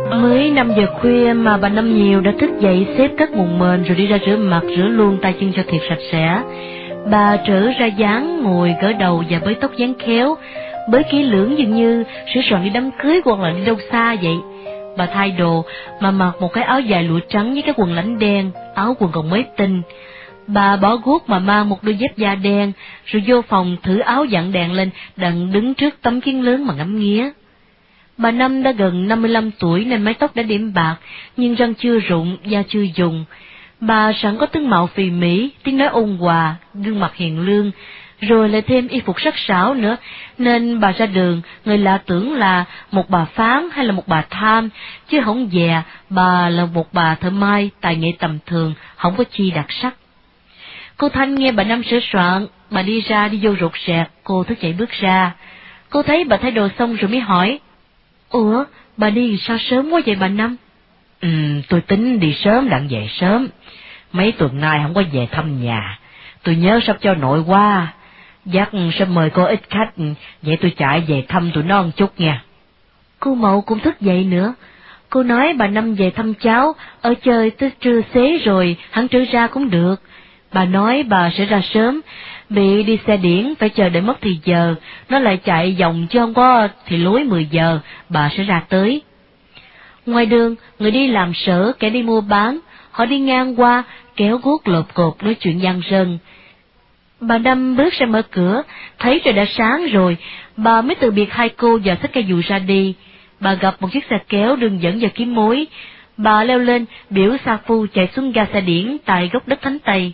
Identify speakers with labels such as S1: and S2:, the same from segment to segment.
S1: Mới 5 giờ khuya mà bà Năm Nhiều đã thức dậy xếp các nguồn mền rồi đi ra rửa mặt, rửa luôn tay chân cho thiệt sạch sẽ. Bà trở ra dáng ngồi gỡ đầu và bới tóc dáng khéo, bới kỹ lưỡng dường như sửa soạn đi đám cưới hoặc là đi đâu xa vậy. Bà thay đồ mà mặc một cái áo dài lụa trắng với cái quần lãnh đen, áo quần còn mới tinh. Bà bỏ guốc mà mang một đôi dép da đen, rồi vô phòng thử áo dặn đèn lên, đặng đứng trước tấm kiến lớn mà ngắm nghía. Bà Năm đã gần 55 tuổi nên mái tóc đã điểm bạc, nhưng răng chưa rụng, da chưa dùng. Bà sẵn có tướng mạo phì mỹ, tiếng nói ôn hòa, gương mặt hiền lương, rồi lại thêm y phục sắc sảo nữa, nên bà ra đường, người lạ tưởng là một bà phán hay là một bà tham, chứ không dè, bà là một bà thợ may, tài nghệ tầm thường, không có chi đặc sắc. Cô Thanh nghe bà Năm sửa soạn, bà đi vô rụt rẹt, cô thức dậy bước ra. Cô thấy bà thay đồ xong rồi mới hỏi, ủa, bà đi sao sớm quá vậy bà Năm?
S2: Tôi tính đi sớm đặng về sớm. Mấy tuần nay không có về thăm nhà. Tôi nhớ sắp cho nội qua. Dắt sắp mời cô ít khách, vậy tôi chạy về thăm tụi nó một chút nha.
S1: Cô Mậu cũng thức dậy nữa. Cô nói bà Năm về thăm cháu, ở chơi tới trưa xế rồi, hắn trở ra cũng được. Bà nói bà sẽ ra sớm, bị đi xe điển phải chờ đợi mất thì giờ, nó lại chạy vòng chứ không có thì lối 10 giờ, bà sẽ ra tới. Ngoài đường, người đi làm sở, kẻ đi mua bán, họ đi ngang qua, kéo guốc lộp cộp nói chuyện giăng rân. Bà Năm bước ra mở cửa, thấy trời đã sáng rồi, bà mới từ biệt hai cô và xách cây dù ra đi. Bà gặp một chiếc xe kéo đường dẫn vào Kiếm Mối. Bà leo lên, biểu sa phu chạy xuống ga xe điển tại gốc đất Thánh Tây.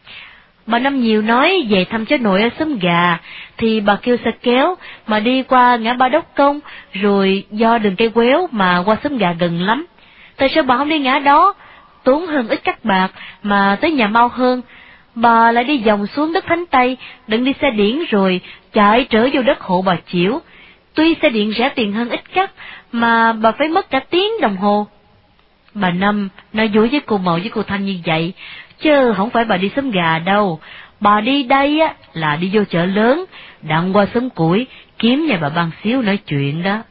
S1: Bà Năm Nhiều nói về thăm cháu nội ở xóm Gà, thì bà kêu xe kéo mà đi qua ngã ba Đốc Công, rồi do đường cây quéo mà qua xóm Gà gần lắm. Tại sao bà không đi ngã đó, tốn hơn ít các bạc mà tới nhà mau hơn? Bà lại đi vòng xuống đất Thánh Tây, đừng đi xe điển rồi chạy trở vô đất hộ bà Chiểu. Tuy xe điện rẻ tiền hơn ít cắt, mà bà phải mất cả tiếng đồng hồ. Bà Năm nói vui với cô Mậu với cô Thanh như vậy, chứ không phải bà đi xóm Gà đâu. Bà đi đây á là đi vô chợ lớn, đặng qua xóm Củi, kiếm nhà bà Ban Xíu nói chuyện đó.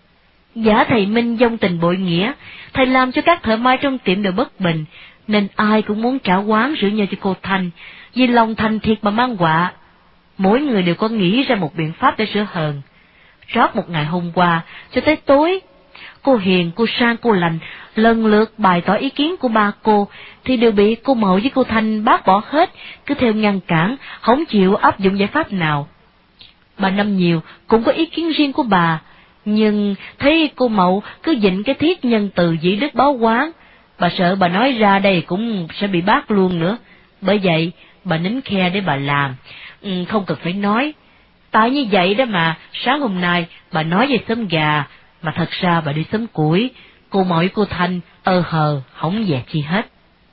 S1: Giả thầy Minh vong tình bội nghĩa, thầy làm cho các thợ may trong tiệm đều bất bình, nên ai cũng muốn trả oán rửa nhơ cho cô Thanh, vì lòng thành thiệt mà mang họa. Mỗi người đều có nghĩ ra một biện pháp để sửa hờn. Rót một ngày hôm qua, cho tới tối, cô Hiền, cô Sang, cô Lành lần lượt bày tỏ ý kiến của ba cô, thì đều bị cô Mậu với cô Thanh bác bỏ hết, cứ theo ngăn cản, không chịu áp dụng giải pháp nào. Bà Năm Nhiều cũng có ý kiến riêng của bà, nhưng thấy cô Mậu cứ dịnh cái thiết nhân từ dĩ đức báo oán, bà sợ bà nói ra đây cũng sẽ bị bác luôn nữa. Bởi vậy, bà nín khe để bà làm, không cần phải nói. Tại như vậy đó mà, sáng hôm nay bà nói về xóm Gà, mà thật ra bà đi xóm Củi, cô Mậu cô Thanh hờ, không về chi hết.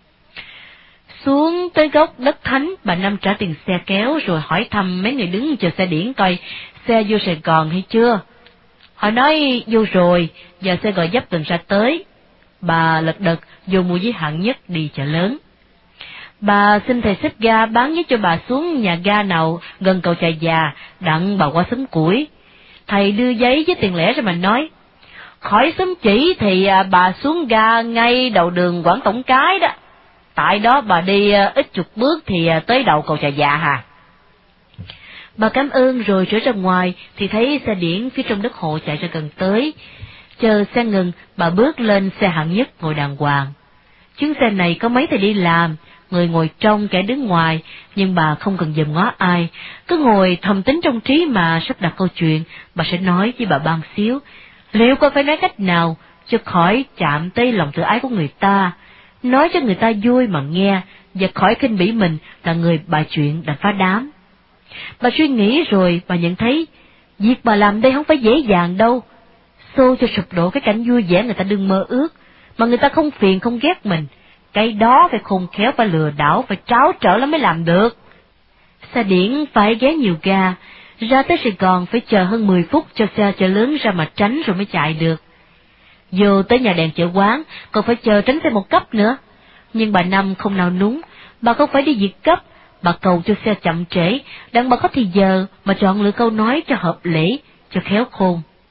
S1: Xuống tới gốc đất Thánh, bà Năm trả tiền xe kéo rồi hỏi thăm mấy người đứng chờ xe điển coi xe vô Sài Gòn hay chưa. Họ nói vô rồi, giờ xe gọi dấp tuần ra tới. Bà lật đật vô mua với hạng nhất đi chợ lớn. Bà xin thầy xếp ga bán với cho bà xuống nhà ga nào gần cầu Chà Già, đặng bà qua xóm Củi. Thầy đưa giấy với tiền lẻ ra mà nói, khỏi xóm Chỉ thì bà xuống ga ngay đầu đường Quảng Tổng Cái đó. Tại đó bà đi ít chục bước thì tới đầu cầu Chà Già hà. Bà cảm ơn rồi trở ra ngoài thì thấy xe điển phía trong đất hộ chạy ra gần tới. Chờ xe ngừng, bà bước lên xe hạng nhất ngồi đàng hoàng. Chuyến xe này có mấy thầy đi làm, người ngồi trong kẻ đứng ngoài, nhưng bà không cần dòm ngó ai, cứ ngồi thầm tính trong trí mà sắp đặt câu chuyện. Bà sẽ nói với bà Ban Xíu, liệu có phải nói cách nào cho khỏi chạm tới lòng tự ái của người ta, nói cho người ta vui mà nghe, và khỏi khinh bỉ mình là người bày chuyện đã phá đám. Bà suy nghĩ rồi bà nhận thấy, việc bà làm đây không phải dễ dàng đâu. Xô cho sụp đổ cái cảnh vui vẻ người ta đừng mơ ước, mà người ta không phiền không ghét mình, cái đó phải khôn khéo, phải lừa đảo, phải tráo trở lắm mới làm được. Xe điển phải ghé nhiều ga, ra tới Sài Gòn phải chờ hơn 10 phút cho xe chợ lớn ra mà tránh rồi mới chạy được. Vô tới nhà đèn chợ quán còn phải chờ tránh xe một cấp nữa. Nhưng bà Năm không nào núng, bà không phải đi việc cấp, bà cầu cho xe chậm trễ, đặng bà có thì giờ mà chọn lựa câu nói cho hợp lễ, cho khéo khôn.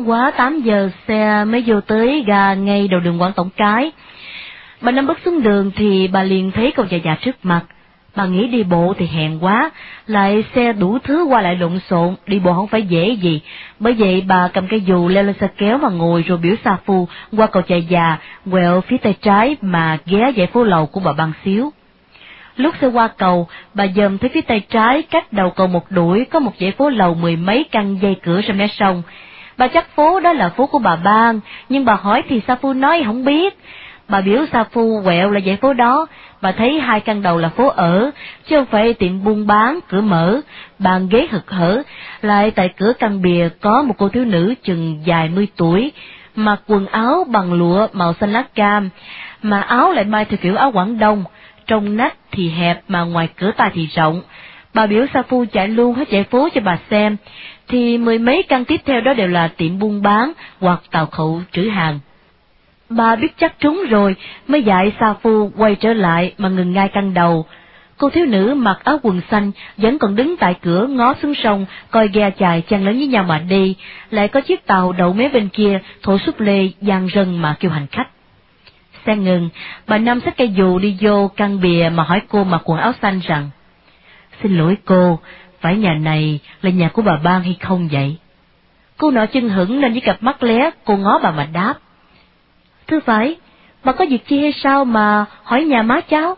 S1: Quá 8 giờ xe mới vô tới ga ngay đầu đường Quảng Tổng Cái. Bà Năm bước xuống đường thì bà liền thấy cậu già trước mặt. Bà nghĩ đi bộ thì hèn quá, lại xe đủ thứ qua lại lộn xộn, đi bộ không phải dễ gì. Bởi vậy bà cầm cây dù leo lên xe kéo mà ngồi, rồi biểu sa phu qua cầu chạy già, quẹo phía tay trái mà ghé dãy phố lầu của bà Ban xíu. Lúc xe qua cầu, bà dòm thấy phía tay trái cách đầu cầu một đuổi có một dãy phố lầu 10 mấy căn dây cửa ra mé sông. Bà chắc phố đó là phố của bà Ban, nhưng bà hỏi thì sa phu nói không biết. Bà biểu sa phu quẹo là dãy phố đó. Bà thấy 2 căn đầu là phố ở, chứ không phải tiệm buôn bán, cửa mở, bàn ghế hực hở. Lại tại cửa căn bìa có một cô thiếu nữ chừng vài 10 tuổi, mặc quần áo bằng lụa màu xanh lá cam, mà áo lại may theo kiểu áo Quảng Đông, trong nách thì hẹp mà ngoài cửa tai thì rộng. Bà biểu sa phu chạy luôn hết dãy phố cho bà xem, thì 10 mấy căn tiếp theo đó đều là tiệm buôn bán hoặc tàu khẩu trữ hàng. Bà biết chắc trúng rồi, mới dạy sa phu quay trở lại mà ngừng ngay căn đầu. Cô thiếu nữ mặc áo quần xanh vẫn còn đứng tại cửa ngó xuống sông, coi ghe chài chen lấn với nhau mà đi, lại có chiếc tàu đậu mé bên kia, thổi súp lê giang rân mà kêu hành khách. Xe ngừng, bà Năm xách cây dù đi vô căn bìa mà hỏi cô mặc quần áo xanh rằng: "Xin lỗi cô, phải nhà này là nhà của bà Ban hay không vậy?" Cô nọ chân hững nên với cặp mắt lé, cô ngó bà mà đáp: "Thưa phải, bà có việc chi hay sao mà hỏi nhà má cháu?"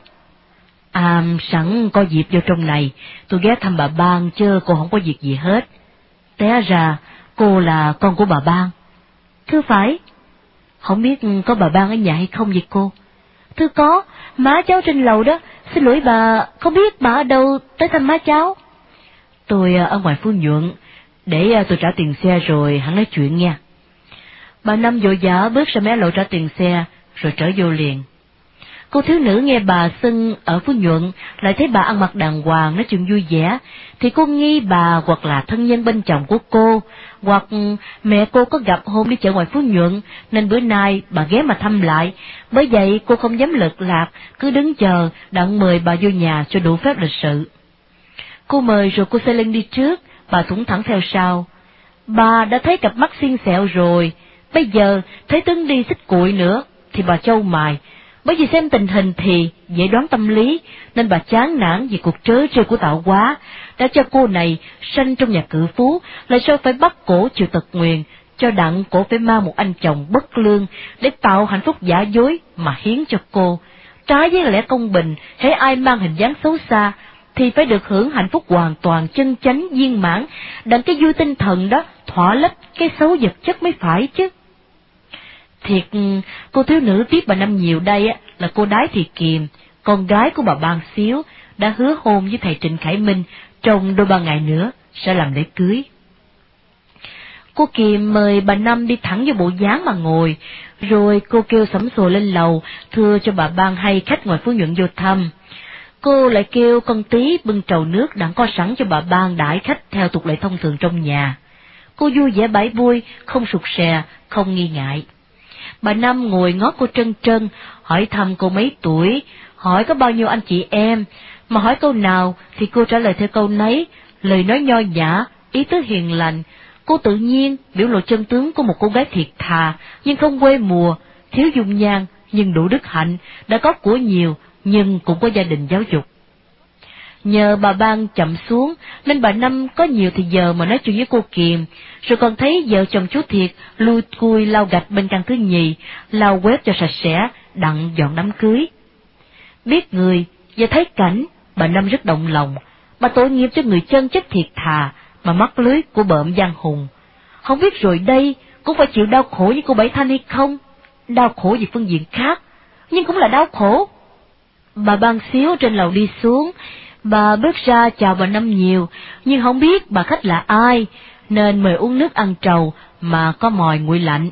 S1: "À, sẵn có dịp vô trong này, tôi ghé thăm bà Ban chứ cô không có việc gì hết. Té ra cô là con của bà Ban." "Thưa phải." "Không biết có bà Ban ở nhà hay không vậy cô?" "Thưa có, má cháu trên lầu đó, xin lỗi bà, không biết bà ở đâu tới thăm má cháu?" "Tôi ở ngoài Phú Nhuận, để tôi trả tiền xe rồi hẳn nói chuyện nha." Bà Năm vội vã bước ra mé lộ trả tiền xe, rồi trở vô liền. Cô thiếu nữ nghe bà xưng ở Phú Nhuận, lại thấy bà ăn mặc đàng hoàng, nói chuyện vui vẻ, thì cô nghi bà hoặc là thân nhân bên chồng của cô, hoặc mẹ cô có gặp hôm đi chợ ngoài Phú Nhuận, nên bữa nay bà ghé mà thăm lại. Bởi vậy cô không dám lật lạc, cứ đứng chờ, đặng mời bà vô nhà cho đủ phép lịch sự. Cô mời rồi cô xe lên đi trước, bà thủng thẳng theo sau. Bà đã thấy cặp mắt xiên xẹo rồi, bây giờ thấy tướng đi xích cuội nữa, thì bà chau mày. Bởi vì xem tình hình thì dễ đoán tâm lý, nên bà chán nản vì cuộc trớ trêu của tạo hóa, đã cho cô này sanh trong nhà cự phú, lại sao phải bắt cổ chịu tật nguyền, cho đặng cổ phải mang một anh chồng bất lương để tạo hạnh phúc giả dối mà hiến cho cô. Trái với lẽ công bình, hễ ai mang hình dáng xấu xa thì phải được hưởng hạnh phúc hoàn toàn chân chánh viên mãn, đặng cái vui tinh thần đó thỏa lấp cái xấu vật chất mới phải chứ. Thiệt, cô thiếu nữ tiếp bà Năm nhiều đây á là cô Đái Thị Kiềm, con gái của bà Ban xíu, đã hứa hôn với thầy Trịnh Khải Minh, trong đôi 3 ngày nữa sẽ làm lễ cưới. Cô Kiềm mời bà Năm đi thẳng vô bộ dáng mà ngồi, rồi cô kêu sẩm sồ lên lầu, thưa cho bà Ban hay khách ngoài Phú Nhuận vô thăm. Cô lại kêu con Tí bưng trầu nước đặng có sẵn cho bà Ban đãi khách theo tục lệ thông thường trong nhà. Cô vui vẻ bãi vui, không sụt sè, không nghi ngại. Bà Năm ngồi ngó cô trân trân, hỏi thăm cô mấy tuổi, hỏi có bao nhiêu anh chị em, mà hỏi câu nào thì cô trả lời theo câu nấy, lời nói nho nhã, ý tứ hiền lành. Cô tự nhiên biểu lộ chân tướng của một cô gái thiệt thà, nhưng không quê mùa, thiếu dung nhan nhưng đủ đức hạnh, đã có của nhiều nhưng cũng có gia đình giáo dục. Nhờ bà Ban chậm xuống nên bà Năm có nhiều thì giờ mà nói chuyện với cô Kiềm, rồi còn thấy vợ chồng chú Thiệt lui cui lau gạch bên căn thứ nhì, lau quét cho sạch sẽ, đặng dọn đám cưới. Biết người và thấy cảnh, bà Năm rất động lòng. Bà tội nghiệp cho người chân chất thiệt thà mà mắc lưới của bợm giang hùng. Không biết rồi đây cũng phải chịu đau khổ như cô Bảy Thanh hay không? Đau khổ về phương diện khác, nhưng cũng là đau khổ. Bà Ban xíu trên lầu đi xuống, bà bước ra chào bà Năm nhiều, nhưng không biết bà khách là ai, nên mời uống nước ăn trầu mà có mòi nguội lạnh.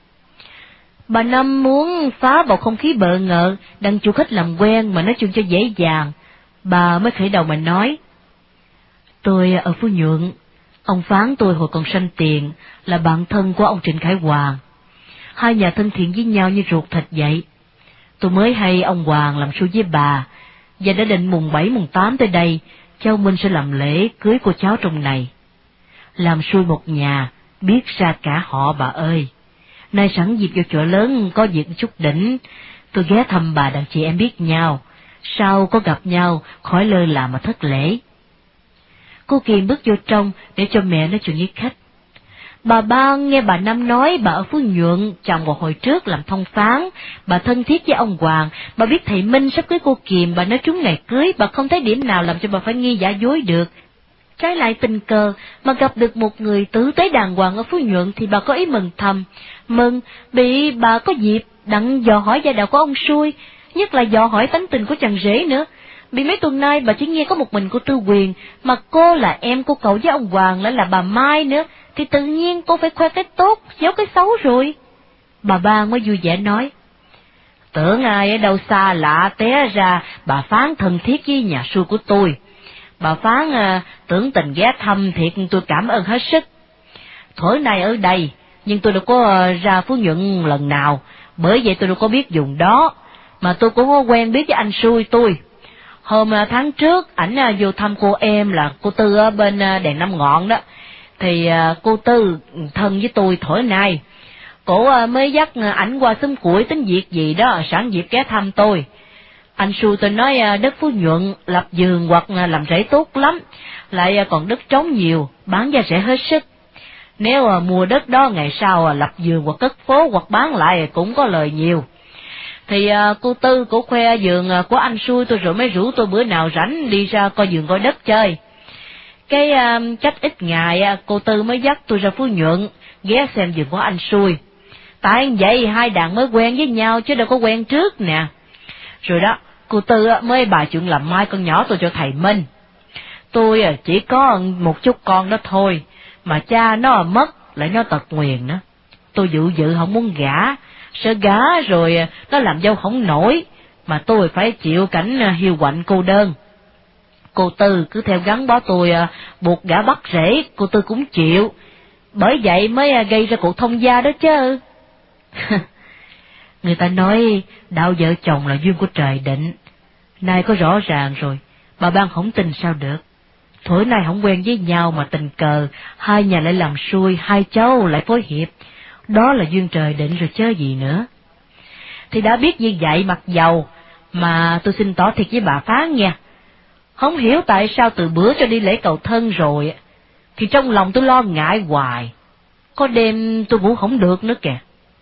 S1: Bà Năm muốn phá bầu không khí bợ ngợ, đặng chủ khách làm quen mà nói chuyện cho dễ dàng. Bà mới khởi đầu mà nói: "Tôi ở Phú Nhuận, ông Phán tôi hồi còn sanh tiền là bạn thân của ông Trịnh Khải Hoàng. Hai nhà thân thiện với nhau như ruột thịt vậy. Tôi mới hay ông Hoàng làm xui với bà, và đã định mùng 7 mùng 8 tới đây, cháu Minh sẽ làm lễ cưới cô cháu trong này. Làm xui một nhà
S2: biết ra cả họ bà ơi. Nay sẵn dịp vô chợ lớn có việc chút đỉnh, tôi ghé thăm bà đàn chị em biết nhau, sau có gặp nhau khỏi lơ là mà thất lễ. Cô Kiềm bước vô trong để cho mẹ nói chuyện với khách. Bà Ba nghe bà Năm nói bà ở Phú Nhuận, chồng một hồi trước làm thông phán, bà thân thiết với ông Hoàng, bà biết thầy Minh sắp cưới cô Kiềm, bà nói trúng ngày cưới, bà không thấy điểm nào làm cho bà phải nghi giả dối được. Trái lại tình cờ mà gặp được một người tử tế đàng hoàng ở Phú Nhuận thì bà có ý mừng thầm, mừng bị bà có dịp đặng dò hỏi gia đạo của ông Xui, nhất là dò hỏi tánh tình của chàng rể nữa. Bị mấy tuần nay bà chỉ nghe có một mình cô Tư Quyền, mà cô là em cô cậu với ông Hoàng lại là bà Mai nữa, thì tự nhiên cô phải khoe cái tốt, giấu cái xấu rồi. Bà Ba mới vui vẻ nói, tưởng ai ở đâu xa lạ té ra bà Phán thân thiết với nhà Xui của tôi. Bà Phán tưởng tình ghé thăm thiệt tôi cảm ơn hết sức. Thổi nay ở đây, nhưng tôi đâu có ra Phú Nhuận lần nào, bởi vậy tôi đâu có biết vùng đó, mà tôi cũng có quen biết với anh Xui tôi. Hôm tháng trước, ảnh vô thăm cô em là cô Tư ở bên đèn Năm Ngọn đó, thì cô Tư thân với tôi thổi nay. Cổ mới dắt ảnh qua xóm Củi tính việc gì đó, sẵn dịp ghé thăm tôi. Anh Xui tôi nói đất Phú Nhuận lập vườn hoặc làm rẫy tốt lắm, lại còn đất trống nhiều, bán giá rẻ hết sức. Nếu mua đất đó ngày sau lập vườn hoặc cất phố hoặc bán lại cũng có lời nhiều. Thì cô Tư cổ khoe vườn của anh Xui tôi rồi mới rủ tôi bữa nào rảnh đi ra coi vườn coi đất chơi. Cái cách ít ngày cô Tư mới dắt tôi ra Phú Nhuận ghé xem vườn của anh Xui. Tại vậy hai đàn mới quen với nhau chứ đâu có quen trước nè. Rồi đó, cô Tư mới bài chuyện làm mai con nhỏ tôi cho thầy Minh. Tôi chỉ có một chút con đó thôi, mà cha nó mất, lại nó tật nguyền nữa. Tôi dự không muốn gả, sợ gả rồi nó làm dâu không nổi, mà tôi phải chịu cảnh hiu quạnh cô đơn. Cô Tư cứ theo gắn bó tôi, buộc gả bắt rễ, cô Tư cũng chịu, bởi vậy mới gây ra cuộc thông gia đó chứ. Người ta nói đạo vợ chồng là duyên của trời định, nay có rõ ràng rồi, bà Ban không tin sao được. Thổi nay không quen với nhau mà tình cờ, hai nhà lại làm xuôi, hai cháu lại phối hiệp, đó là duyên trời định rồi chớ gì nữa. Thì đã biết như vậy mặc dầu, mà tôi xin tỏ thiệt với bà Phán nha, không hiểu tại sao từ bữa cho đi lễ cầu thân rồi, thì trong lòng tôi lo ngại hoài, có đêm tôi ngủ không được nữa kìa.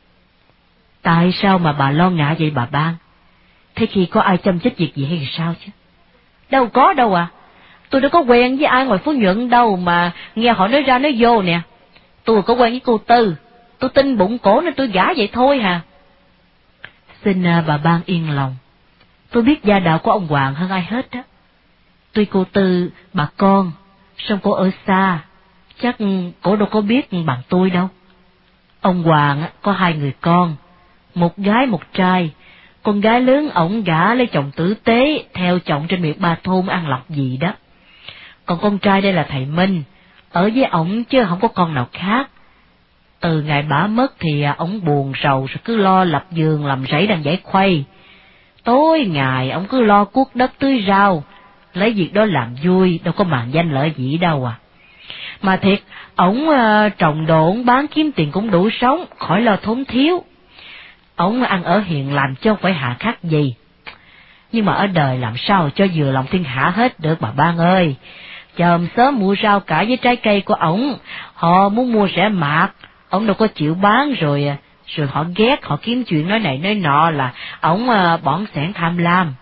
S2: Tại sao mà bà lo ngại vậy bà Ban? Thế khi có ai chăm chết việc gì hay sao chứ? Đâu có đâu à, tôi đâu có quen với ai ngoài Phú Nhuận đâu mà nghe họ nói ra nói vô nè. Tôi có quen với cô Tư, tôi tin bụng cổ nên tôi gả vậy thôi hà. Xin bà Ban yên lòng, tôi biết gia đạo của ông Hoàng hơn ai hết đó. Tuy cô Tư bà con, song cô ở xa, chắc cổ đâu có biết bằng tôi đâu. Ông Hoàng có hai người con, một gái một trai. Con gái lớn ổng gả lấy chồng tử tế, theo chồng trên miệt Ba Thôn An Lộc gì đó. Còn con trai đây là thầy Minh, ở với ổng chứ không có con nào khác. Từ ngày bả mất thì ổng buồn rầu rồi cứ lo lập vườn làm rẫy đang giải khuây. Tối ngày ổng cứ lo cuốc đất tưới rau, lấy việc đó làm vui, đâu có màng danh lợi gì đâu à. Mà thiệt, ổng trồng đồ ổng bán kiếm tiền cũng đủ sống, khỏi lo thốn thiếu. Ổng ăn ở hiền lành chứ không phải hạ khắc gì. Nhưng mà ở đời làm sao cho vừa lòng thiên hạ hết được bà Ban ơi. Chòm sớm mua rau cải với trái cây của ổng, họ muốn mua rẻ mạt, ổng đâu có chịu bán rồi họ ghét, họ kiếm chuyện nói này nói nọ là ổng bỏng sẻn tham lam.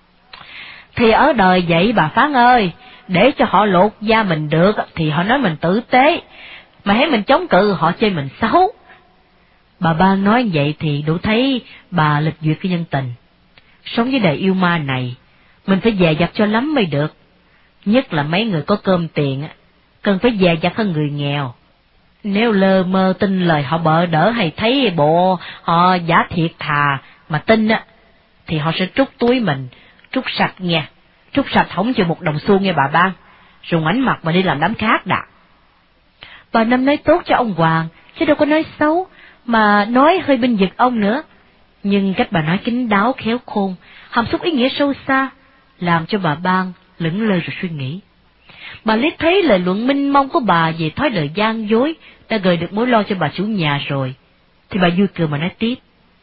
S2: Thì ở đời vậy bà Phán ơi, để cho họ lột da mình được thì họ nói mình tử tế, mà thấy mình chống cự họ chê mình xấu. Bà Ban nói vậy thì đủ thấy bà lịch duyệt cái nhân tình. Sống với đời yêu ma này, mình phải dè dặt cho lắm mới được. Nhất là mấy người có cơm tiền, cần phải dè dặt hơn người nghèo. Nếu lơ mơ tin lời họ bợ đỡ hay thấy bộ họ giả thiệt thà mà tin thì họ sẽ trút túi mình, trút sạch nha, trút sạch không chừa một đồng xu nghe bà Ban, rồi ngoảnh mặt mà đi làm đám khác đã. Bà Năm nói tốt cho ông Hoàng, chứ đâu có nói xấu, mà nói hơi binh vực ông nữa. Nhưng cách bà nói kín đáo khéo khôn, hàm xúc ý nghĩa sâu xa, làm cho bà Ban lững lơ rồi suy nghĩ.
S1: Bà liếc thấy lời luận minh mông của bà về thói đời gian dối đã gợi được mối lo cho bà chủ nhà rồi, thì bà vui cười mà nói tiếp.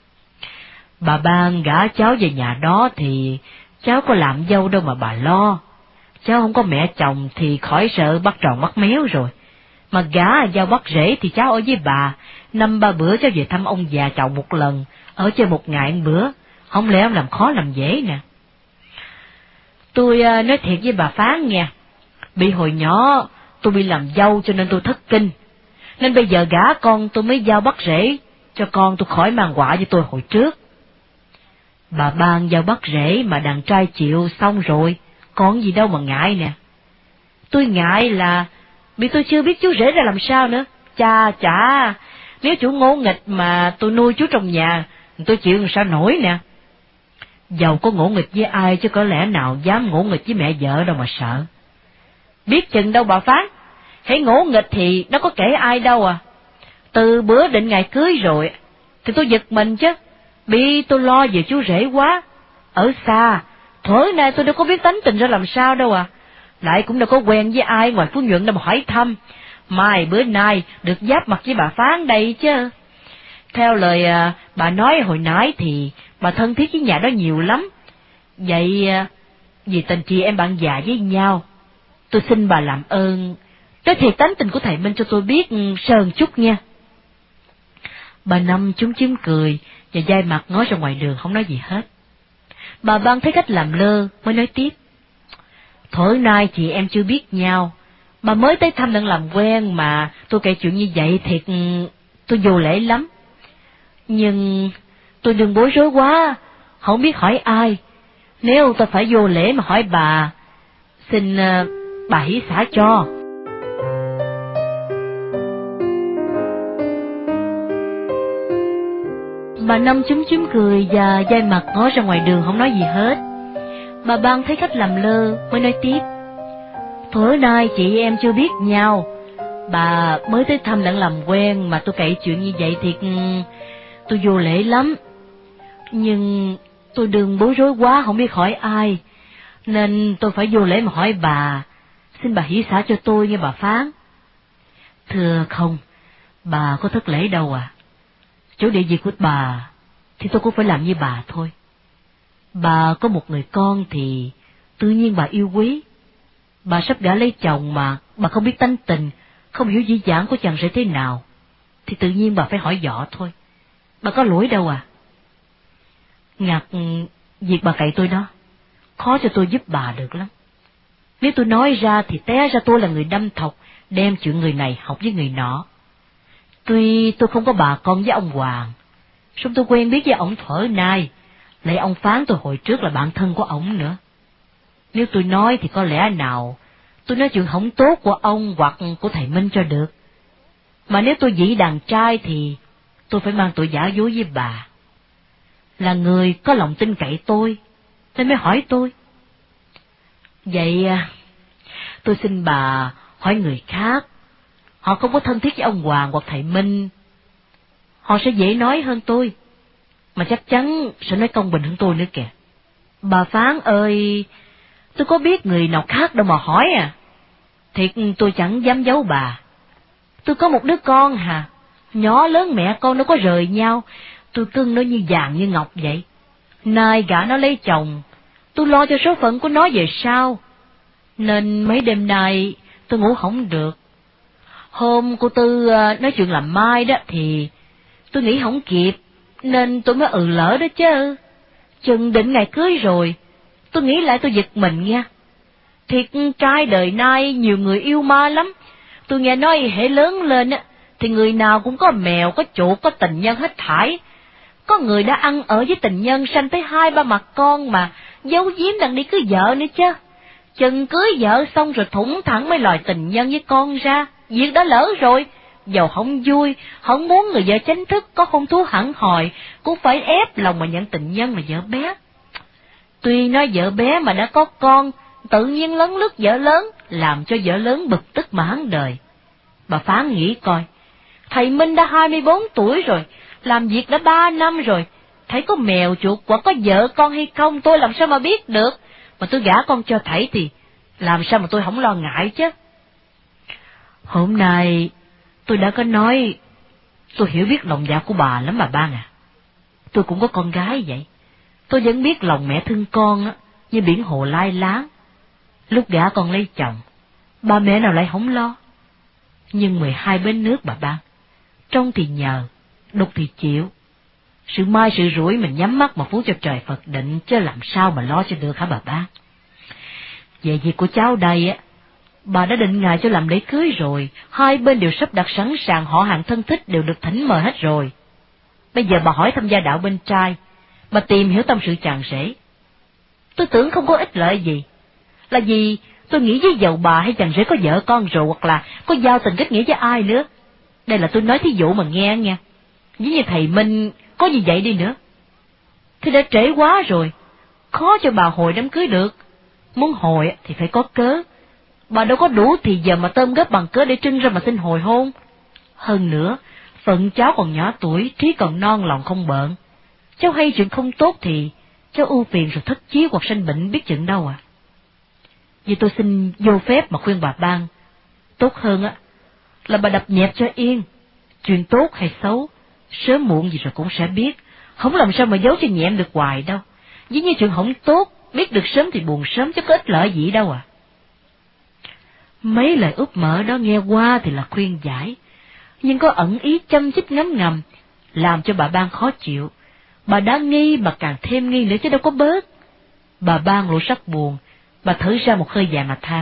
S1: Bà ban gả cháu về nhà đó thì cháu có làm dâu đâu mà bà lo. Cháu không có mẹ chồng thì khỏi sợ bắt tròn bắt méo rồi. Mà gả giao bắt rể thì cháu ở với bà, 5-3 bữa cháu về thăm ông già chồng một lần, ở chơi 1 ngày 1 bữa, không lẽ ông làm khó làm dễ nè. Tôi nói thiệt với bà Phán nha, bị hồi nhỏ tôi bị làm dâu cho nên tôi thất kinh, nên bây giờ gả con tôi mới giao bắt rể, cho con tôi khỏi mang họa với tôi hồi trước. Bà ban giao bắt rể mà đàn trai chịu xong rồi, còn gì đâu mà ngại nè. Tôi ngại là vì tôi chưa biết chú rể ra làm sao nữa. Chà, nếu chủ ngỗ nghịch mà tôi nuôi chú trong nhà, tôi chịu làm sao nổi nè. Dầu có ngỗ nghịch với ai chứ có lẽ nào dám ngỗ nghịch với mẹ vợ đâu mà sợ. Biết chừng đâu bà Phán, hãy ngỗ nghịch thì nó có kể ai đâu à. Từ bữa định ngày cưới rồi thì tôi giật mình chứ, bị tôi lo về chú rể quá. Ở xa, thuở nay tôi đâu có biết tánh tình ra làm sao đâu à. Lại cũng đâu có quen với ai ngoài Phú Nhuận đâu mà hỏi thăm. Mai bữa nay được giáp mặt với bà Phán đây chứ. Theo lời bà nói hồi nãy thì bà thân thiết với nhà đó nhiều lắm. Vậy vì tình chị em bạn già với nhau, tôi xin bà làm ơn nói thiệt tánh tình của thầy Minh cho tôi biết sờn chút nha. Bà Năm chúm chím cười và dai mặt ngó ra ngoài đường không nói gì hết. Bà Ban thấy cách làm lơ mới nói tiếp. Thuở nay chị em chưa biết nhau, bà mới tới thăm đang làm quen mà tôi kể chuyện như vậy thiệt tôi vô lễ lắm. Nhưng tôi đừng bối rối quá, không biết hỏi ai. Nếu tôi phải vô lễ mà hỏi bà, xin bà hỷ xả cho. Bà Năm chúm chím cười và dai mặt ngó ra ngoài đường không nói gì hết. Bà Ban thấy cách làm lơ mới nói tiếp. Thuở nay chị em chưa biết nhau, bà mới tới thăm đang làm quen mà tôi kể chuyện như vậy thiệt tôi vô lễ lắm. Nhưng tôi đừng bối rối quá không biết hỏi ai, nên tôi phải vô lễ mà hỏi bà. Xin bà hỷ xả cho tôi nghe bà Phán. Thưa không, bà có thất lễ đâu à. Chỗ địa vị của bà thì tôi cũng phải làm như bà thôi. Bà có một người con thì tự nhiên bà yêu quý. Bà sắp gả lấy chồng mà bà không biết tánh tình, không hiểu dĩ dãn của chàng rể thế nào, thì tự nhiên bà phải hỏi dọ thôi. Bà có lỗi đâu à. Ngặt việc bà cậy tôi đó, khó cho tôi giúp bà được lắm. Nếu tôi nói ra thì té ra tôi là người đâm thọc, đem chuyện người này học với người nọ. Tuy tôi không có bà con với ông Hoàng, song tôi quen biết với ông thuở nay, lại ông Phán tôi hồi trước là bạn thân của ông nữa. Nếu tôi nói thì có lẽ nào tôi nói chuyện không tốt của ông hoặc của thầy Minh cho được. Mà nếu tôi dĩ đàn trai thì tôi phải mang tội giả dối với bà. Là người có lòng tin cậy tôi, nên mới hỏi tôi. Vậy tôi xin bà hỏi người khác. Họ không có thân thiết với ông Hoàng hoặc thầy Minh, họ sẽ dễ nói hơn tôi, mà chắc chắn sẽ nói công bình hơn tôi nữa kìa. Bà Phán ơi, tôi có biết người nào khác đâu mà hỏi à. Thiệt tôi chẳng dám giấu bà. Tôi có một đứa con hà, nhỏ lớn mẹ con nó có rời nhau, tôi cưng nó như vàng như ngọc vậy. Nay gả nó lấy chồng, tôi lo cho số phận của nó về sau, nên mấy đêm nay tôi ngủ không được. Hôm cô Tư nói chuyện làm mai đó thì tôi nghĩ không kịp, nên tôi mới lỡ đó chứ. Chừng định ngày cưới rồi, tôi nghĩ lại tôi giật mình nha. Thiệt trai đời nay nhiều người yêu ma lắm. Tôi nghe nói hễ lớn lên á thì người nào cũng có mèo, có chuột, có tình nhân hết thảy. Có người đã ăn ở với tình nhân sanh tới 2-3 mặt con mà giấu giếm đặng đi cưới vợ nữa chứ. Chừng cưới vợ xong rồi thủng thẳng mấy loài tình nhân với con ra, việc đã lỡ rồi. Dầu không vui, không muốn người vợ chánh thức có hôn thú hẳn hòi, cũng phải ép lòng mà nhận tình nhân mà vợ bé. Tuy nói vợ bé mà đã có con, tự nhiên lấn lướt vợ lớn, làm cho vợ lớn bực tức mà hán đời. Bà Phán nghĩ coi, thầy Minh đã 24 tuổi rồi, làm việc đã 3 năm rồi, thấy có mèo chuột hoặc có vợ con hay không tôi làm sao mà biết được. Mà tôi gả con cho thầy thì
S2: Làm sao mà tôi không lo ngại chứ? Hôm nay tôi đã có nói tôi hiểu biết lòng dạ của bà lắm mà Ban à. Tôi cũng có con gái vậy. Tôi vẫn biết lòng mẹ thương con á, như biển hồ lai láng. Lúc gả con lấy chồng, ba mẹ nào lại không lo. Nhưng 12 bến nước bà Ban, trong thì nhờ, đục thì chịu. Sự mai sự rủi mình nhắm mắt mà phú cho trời Phật định, chứ làm sao mà lo cho được hả bà Ban? Về việc của cháu đây á, bà đã định ngày cho làm lễ cưới rồi, hai bên đều sắp đặt sẵn sàng, họ hàng thân thích đều được thỉnh mời hết rồi. Bây giờ bà hỏi thăm gia đạo bên trai, bà tìm hiểu tâm sự chàng rể. Tôi tưởng không có ích lợi gì, là vì tôi nghĩ với dầu bà hay chàng rể có vợ con rồi, hoặc là có giao tình kết nghĩa với ai nữa. Đây là tôi nói thí dụ mà nghe nha. Ví như thầy Minh có như vậy đi nữa, thì đã trễ quá rồi, khó cho bà hồi đám cưới được. Muốn hồi thì phải có cớ. Bà đâu có đủ thì giờ mà tôm gấp bằng cớ để trưng ra mà xin hồi hôn. Hơn nữa, phận cháu còn nhỏ tuổi, trí còn non, lòng không bợn. Cháu hay chuyện không tốt thì cháu ưu phiền rồi thất chí hoặc sanh bệnh biết chừng đâu à. Vì tôi xin vô phép mà khuyên bà Ban, tốt hơn á là bà đập nhẹp cho yên. Chuyện tốt hay xấu, sớm muộn gì rồi cũng sẽ biết, không làm sao mà giấu cho nhẹm được hoài đâu. Ví như chuyện không tốt, biết được sớm thì buồn sớm, chứ có ích lợi gì đâu à. Mấy lời úp mở đó nghe qua thì là khuyên giải, nhưng có ẩn ý châm chích ngấm ngầm, làm cho bà Ban khó chịu. Bà đã nghi mà càng thêm nghi nữa chứ đâu có bớt. Bà Ban lộ sắc buồn, bà thở ra một hơi dài mà than.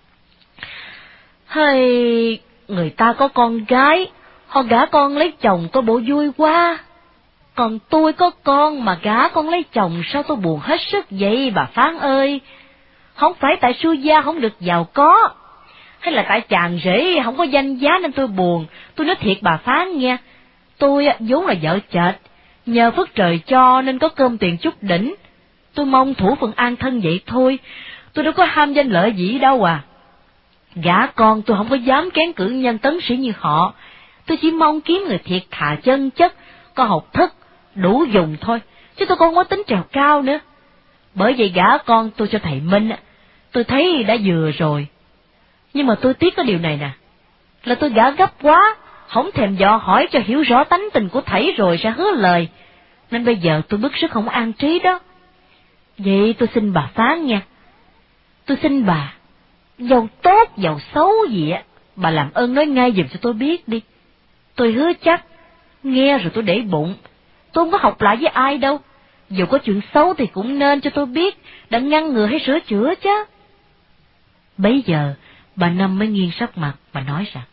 S2: Hay, người ta có con gái, họ gả con lấy chồng có bộ vui quá. Còn tôi có con mà gả con lấy chồng sao tôi buồn hết sức vậy bà Phán ơi. Không phải tại xui gia không được giàu có, hay là tại chàng rể không có danh giá nên tôi buồn. Tôi nói thiệt bà Phán nghe, tôi vốn là vợ chệt, nhờ phước trời cho nên có cơm tiền chút đỉnh. Tôi mong thủ phần an thân vậy thôi, tôi đâu có ham danh lợi gì đâu à. Gả con tôi không có dám kén cử nhân tấn sĩ như họ, tôi chỉ mong kiếm người thiệt thà chân chất, có học thức, đủ dùng thôi, chứ tôi không có tính trèo cao nữa. Bởi vậy gả con tôi cho thầy Minh, tôi thấy đã vừa rồi. Nhưng mà tôi tiếc có điều này nè, là tôi gả gấp quá, không thèm dò hỏi cho hiểu rõ tánh tình của thầy rồi sẽ hứa lời, nên bây giờ tôi bức sức không an trí đó. Vậy tôi xin bà Phán nha, tôi xin bà, dầu tốt dầu xấu gì á, bà làm ơn nói ngay giùm cho tôi biết đi. Tôi hứa chắc, nghe rồi tôi để bụng, tôi không có học lại với ai đâu. Dù có chuyện xấu thì cũng nên cho tôi biết, đã ngăn ngừa hay sửa chữa chứ. Bấy giờ, bà Năm mới nghiêng sắc mặt, bà nói rằng,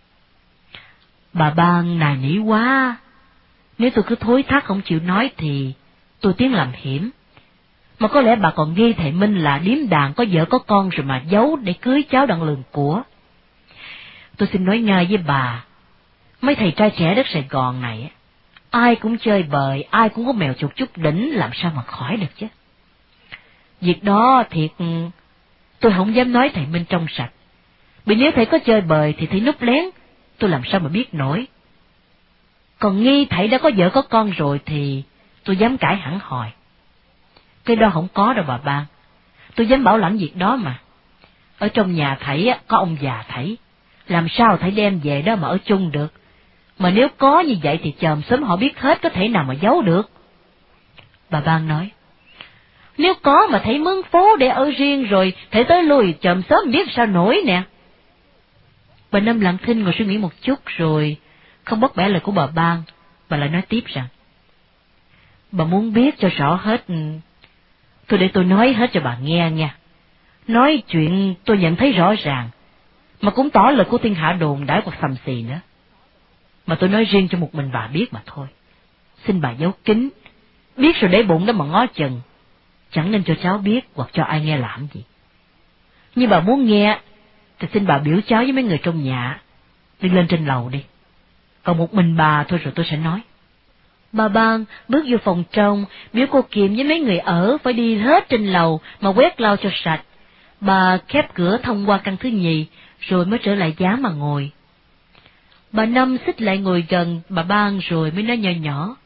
S2: bà Ban nài nỉ quá, nếu tôi cứ thối thác không chịu nói thì tôi tiến làm hiểm. Mà có lẽ bà còn nghi thầy Minh là điếm đàn có vợ có con rồi mà giấu để cưới cháu đặng lường của. Tôi xin nói ngay với bà, mấy thầy trai trẻ đất Sài Gòn này, ai cũng chơi bời, ai cũng có mèo chuột chút đỉnh, làm sao mà khỏi được chứ. Việc đó thiệt tôi không dám nói thầy Minh trong sạch, vì nếu thầy có chơi bời thì thầy núp lén, tôi làm sao mà biết nổi. Còn nghi thầy đã có vợ có con rồi thì tôi dám cãi hẳn hòi. Cái đó không có đâu bà Ban, tôi dám bảo lãnh việc đó mà. Ở trong nhà thầy có ông già thầy, làm sao thầy đem về đó mà ở chung được. Mà nếu có như vậy thì chòm sớm họ biết hết, có thể nào mà giấu được. Bà Ban nói, nếu có mà thầy mướn phố để ở riêng rồi thầy tới lui chòm sớm biết sao nổi nè. Bà Năm lặng thinh ngồi suy nghĩ một chút rồi không bắt bẻ lời của bà Ban, bà lại nói tiếp rằng, bà muốn biết cho rõ hết, thôi để tôi nói hết cho bà nghe nha. Nói chuyện tôi nhận thấy rõ ràng, mà cũng tỏ lời của thiên hạ đồn đãi hoặc sầm xì nữa. Mà tôi nói riêng cho một mình bà biết mà thôi. Xin bà giấu kín, biết rồi để bụng đó mà ngó chừng, chẳng nên cho cháu biết hoặc cho ai nghe làm gì. Nhưng bà muốn nghe thì xin bà biểu cháu với mấy người trong nhà đi lên trên lầu đi, còn một mình bà thôi rồi tôi sẽ nói. Bà Ban bước vô phòng trong, biểu cô Kiệm với mấy người ở phải đi hết trên lầu mà quét lau cho sạch. Bà khép cửa thông qua căn thứ nhì, rồi mới trở lại giá mà ngồi. Bà Năm xích lại ngồi gần bà Ban rồi mới nói nhỏ nhỏ,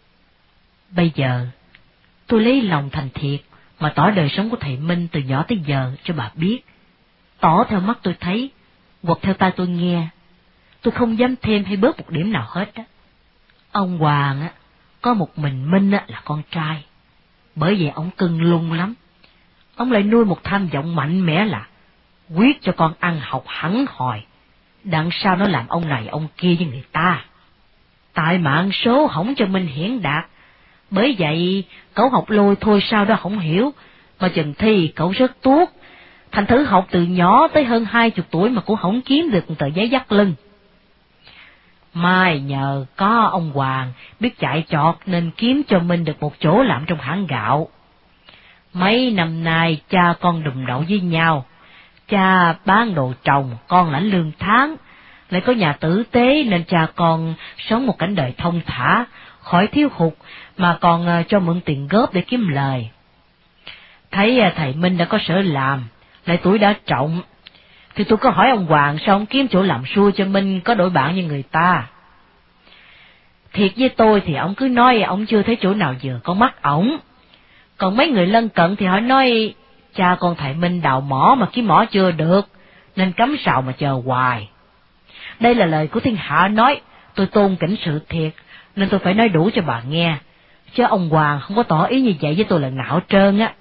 S2: bây giờ tôi lấy lòng thành thiệt mà tỏ đời sống của thầy Minh từ nhỏ tới giờ cho bà biết, tỏ theo mắt tôi thấy, hoặc theo tai tôi nghe. Tôi không dám thêm hay bớt một điểm nào hết á. Ông Hoàng á, có một mình Minh á là con trai. Bởi vậy ông cưng lung lắm. Ông lại nuôi một tham vọng mạnh mẽ là quyết cho con ăn học hẳn hòi, đằng sau nó làm ông này ông kia với người ta. Tại mạng số hổng cho Minh hiển đạt, bởi vậy cậu học lôi thôi sao đó không hiểu, mà chừng thi cậu rất tốt, thành thử học từ nhỏ tới hơn 20 tuổi mà cũng không kiếm được một tờ giấy dắt lưng. Mai nhờ có ông Hoàng biết chạy chọt nên kiếm cho Minh được một chỗ làm trong hãng gạo. Mấy năm nay cha con đùm đậu với nhau, cha bán đồ trồng, con lãnh lương tháng, lại có nhà tử tế nên cha con sống một cảnh đời thông thả, khỏi thiếu hụt mà còn cho mượn tiền góp để kiếm lời. Thấy thầy Minh đã có sở làm, lại tuổi đã trọng, thì tôi có hỏi ông Hoàng sao ông kiếm chỗ làm xuôi cho Minh có đổi bạn như người ta. Thiệt với tôi thì ông cứ nói ông chưa thấy chỗ nào vừa có mắt ổng. Còn mấy người lân cận thì họ nói cha con thầy Minh đào mỏ mà kiếm mỏ chưa được, nên cắm sào mà chờ hoài. Đây là lời của thiên hạ nói, tôi tôn kính sự thiệt, nên tôi phải nói đủ cho bà nghe, chứ ông Hoàng không có tỏ ý như vậy với tôi lần nào hết trơn á.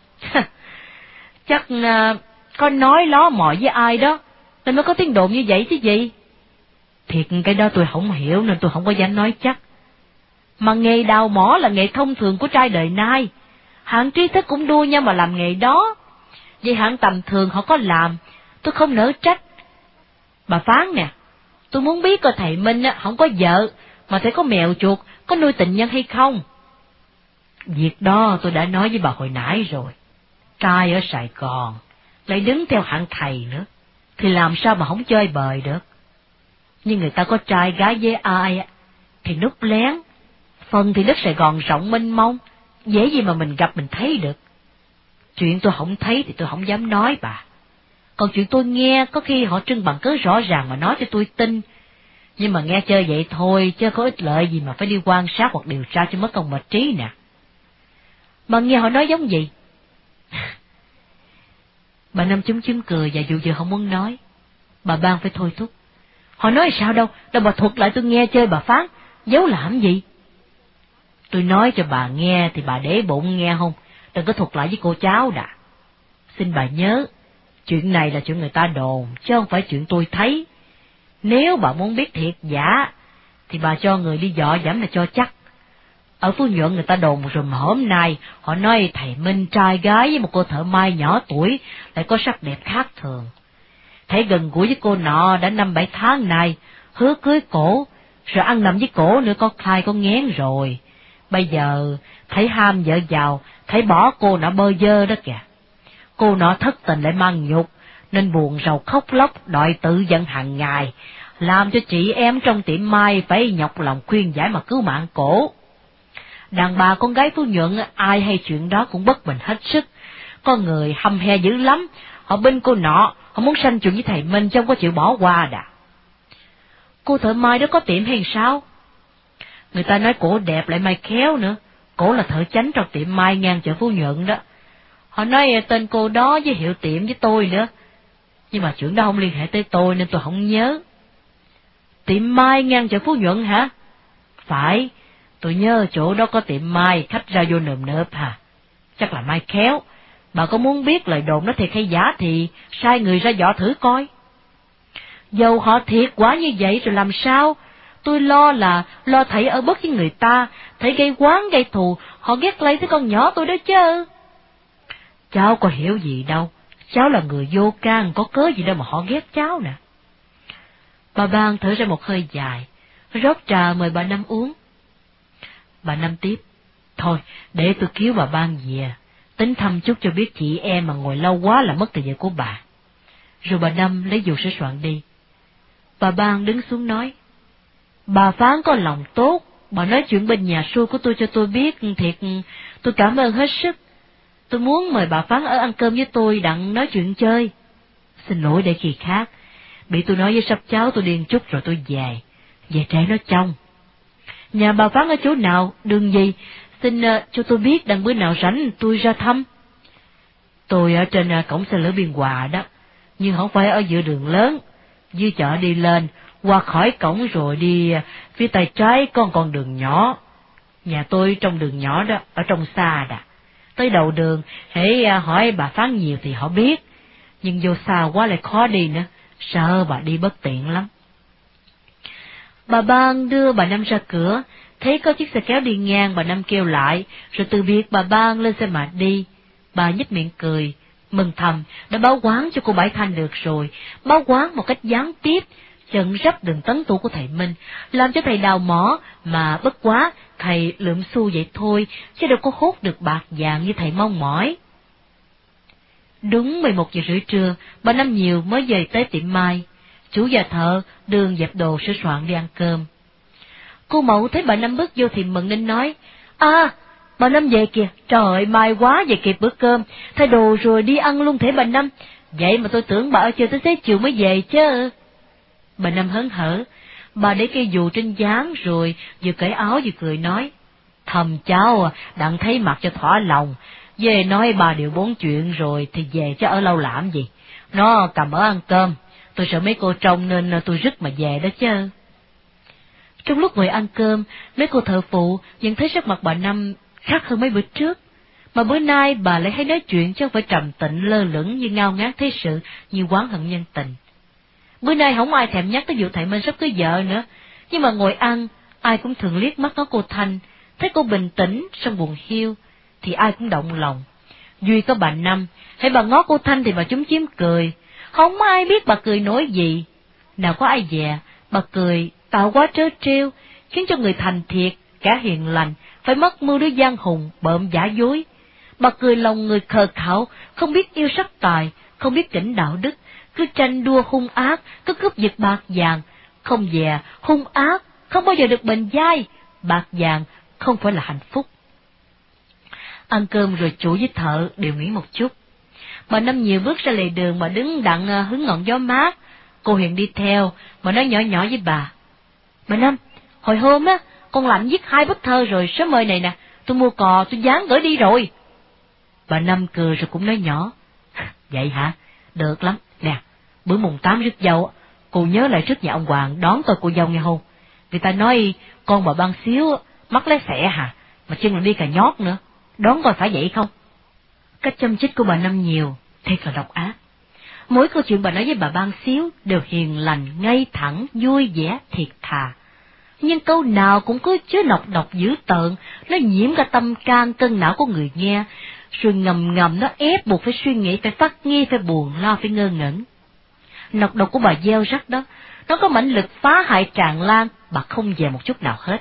S2: Chắc có nói ló mò với ai đó, nên mới có tiếng đồn như vậy chứ gì. Thiệt cái đó tôi không hiểu nên tôi không có dám nói chắc. Mà nghề đào mỏ là nghề thông thường của trai đời nay, hạng trí thức cũng đua nhau mà làm nghề đó. Vậy hạng tầm thường họ có làm, tôi không nỡ trách. Bà Phán nè, tôi muốn biết coi thầy Minh không có vợ, mà thấy có mèo chuột, có nuôi tình nhân hay không. Việc đó tôi đã nói với bà hồi nãy rồi. Trai ở Sài Gòn, lại đứng theo hạng thầy nữa, thì làm sao mà không chơi bời được. Nhưng người ta có trai gái với ai thì núp lén, phần thì đất Sài Gòn rộng mênh mông, dễ gì mà mình gặp mình thấy được. Chuyện tôi không thấy thì tôi không dám nói bà. Còn chuyện tôi nghe có khi họ trưng bằng cớ rõ ràng mà nói cho tôi tin. Nhưng mà nghe chơi vậy thôi, chứ có ích lợi gì mà phải đi quan sát hoặc điều tra cho mất công mệt trí nè. Mà nghe họ nói giống gì? Bà Năm chúm cười và dù không muốn nói. Bà Ban phải thôi thúc. Họ nói sao đâu bà thuật lại tôi nghe chơi bà Phán, giấu làm gì? Tôi nói cho bà nghe thì bà để bụng nghe không, đừng có thuật lại với cô cháu đã. Xin bà nhớ, chuyện này là chuyện người ta đồn, chứ không phải chuyện tôi thấy. Nếu bà muốn biết thiệt giả, thì bà cho người đi dọ dẫm là cho chắc. Ở Phú Nhuận người ta đồn một rùm hôm nay, họ nói thầy Minh trai gái với một cô thợ may nhỏ tuổi, lại có sắc đẹp khác thường. Thấy gần gũi với cô nọ đã 5-7 tháng nay, hứa cưới cổ, rồi ăn nằm với cổ nữa có thai có nghén rồi. Bây giờ, thấy ham vợ giàu, thấy bỏ cô nọ bơ vơ đó kìa. Cô nọ thất tình lại mang nhục, nên buồn rầu khóc lóc đòi tự giận hàng ngày, làm cho chị em trong tiệm may phải nhọc lòng khuyên giải mà cứu mạng cổ. Đàn bà con gái Phú Nhuận ai hay chuyện đó cũng bất bình hết sức. Có người hăm he dữ lắm, họ binh cô nọ, họ muốn sanh chuyện với thầy Minh chứ không có chịu bỏ qua đã. Cô thợ may đó có tiệm hay sao? Người ta nói cổ đẹp lại may khéo nữa, cổ là thợ chánh trong tiệm may ngang chợ Phú Nhuận đó. Họ nói tên cô đó với hiệu tiệm với tôi nữa, nhưng mà chuyện đó không liên hệ tới tôi nên tôi không nhớ. Tiệm may ngang chợ Phú Nhuận hả? Phải, tôi nhớ chỗ đó có tiệm may, khách ra vô nườm nượp hả? Chắc là may khéo. Bà có muốn biết lời đồn nó thiệt hay giả thì sai người ra dò thử coi. Dầu họ thiệt quá như vậy rồi làm sao? Tôi lo thầy ở bất với người ta, thầy gây quán gây thù, họ ghét lấy tới con nhỏ tôi đó chứ. Cháu có hiểu gì đâu, cháu là người vô can, có cớ gì đâu mà họ ghét cháu nè. Bà Ban thở ra một hơi dài, rót trà mời bà Năm uống. Bà Năm tiếp, thôi để tôi cứu bà Ban về, tính thăm chút cho biết chị em mà ngồi lâu quá là mất thời giờ của bà. Rồi bà Năm lấy dù sửa soạn đi. Bà Ban đứng xuống nói, bà Phán có lòng tốt, bà nói chuyện bên nhà xui của tôi cho tôi biết, thiệt tôi cảm ơn hết sức. Tôi muốn mời bà Phán ở ăn cơm với tôi đặng nói chuyện chơi. Xin lỗi để khi khác, bị tôi nói với sắp cháu tôi điên chút rồi tôi về trễ nó trông. Nhà bà Phán ở chỗ nào, đường gì, xin cho tôi biết đặng bữa nào rảnh tôi ra thăm. Tôi ở trên cổng xe lửa Biên Hòa đó, nhưng không phải ở giữa đường lớn, dưới chợ đi lên, qua khỏi cổng rồi đi phía tay trái có con đường nhỏ. Nhà tôi trong đường nhỏ đó, ở trong xa đã. Tới đầu đường, hễ hỏi bà Phán nhiều thì họ biết, nhưng vô xa quá lại khó đi nữa, sợ bà đi bất tiện lắm.
S1: Bà Ban đưa bà Năm ra cửa, thấy có chiếc xe kéo đi ngang, bà Năm kêu lại, rồi từ biệt bà Ban lên xe mà đi. Bà nhếch miệng cười, mừng thầm, đã báo quán cho cô Bảy Thanh được rồi, báo quán một cách gián tiếp, chận rắp đường tấn tu của thầy Minh, làm cho thầy đào mỏ, mà bất quá, thầy lượm xu vậy thôi, chứ đâu có hốt được bạc vàng như thầy mong mỏi. Đúng 11 giờ rưỡi trưa, bà Năm nhiều mới về tới tiệm mai. Chủ và thợ đường dẹp đồ sửa soạn đi ăn cơm. Cô Mậu thấy bà Năm bước vô thì mừng nên nói, bà Năm về kìa, trời may quá về kịp bữa cơm, thay đồ rồi đi ăn luôn thể bà Năm, vậy mà tôi tưởng bà ở chơi tới xế chiều mới về chứ. Bà Năm hớn hở, bà để cây dù trên gián rồi vừa cởi áo vừa cười nói, thầm cháu đặng thấy mặt cho thỏa lòng, về nói 3 điều 4 chuyện rồi thì về chứ ở lâu làm gì, nó cầm ở ăn cơm, tôi sợ mấy cô trông nên tôi rứt mà về đó chứ. Trong lúc ngồi ăn cơm, mấy cô thợ phụ nhận thấy sắc mặt bà Năm khác hơn mấy bữa trước, mà bữa nay bà lại hay nói chuyện chứ không phải trầm tĩnh lơ lửng như ngao ngán thế sự, như oán hận nhân tình. Bữa nay không ai thèm nhắc tới vụ thầy Minh sắp cưới vợ nữa, nhưng mà ngồi ăn, ai cũng thường liếc mắt ngó cô Thanh, thấy cô bình tĩnh, xong buồn hiu, thì ai cũng động lòng. Duy có bà Năm, hãy bà ngó cô Thanh thì bà chúm chím cười, không ai biết bà cười nổi gì. Nào có ai dè, bà cười tạo quá trớ trêu, khiến cho người thành thiệt, cả hiền lành, phải mất mưu đứa gian hùng, bợm giả dối. Bà cười lòng người khờ khảo, không biết yêu sắc tài, không biết kính đạo đức, cứ tranh đua hung ác, cứ cướp giật bạc vàng, không dè, hung ác, không bao giờ được bền dai, bạc vàng không phải là hạnh phúc. Ăn cơm rồi chủ với thợ đều nghỉ một chút. Bà Năm nhiều bước ra lề đường mà đứng đặng hứng ngọn gió mát. Cô Hiền đi theo mà nói nhỏ nhỏ với bà, bà Năm, hồi hôm á, con Lạnh viết 2 bức thơ rồi, sớm mời này nè, tôi mua cò tôi dán gửi đi rồi. Bà Năm cười rồi cũng nói nhỏ, vậy hả, được lắm, nè, bữa mùng 8 rước dâu, cô nhớ lại trước nhà ông Hoàng đón tôi cô dâu nghe không? Người ta nói con bà Ban xíu, mắt lé xẻ hả, mà chân còn đi cà nhót nữa, đón coi phải vậy không? Cách châm chích của bà Năm nhiều, thiệt là độc ác. Mỗi câu chuyện bà nói với bà Ban xíu đều hiền lành, ngay thẳng, vui vẻ, thiệt thà. Nhưng câu nào cũng có chứa nọc độc dữ tợn, nó nhiễm cả tâm can cân não của người nghe, rồi ngầm ngầm nó ép buộc phải suy nghĩ, phải phát nghi, phải buồn lo, phải ngơ ngẩn. Nọc độc của bà gieo rắc đó, nó có mãnh lực phá hại tràn lan, bà không dè một chút nào hết.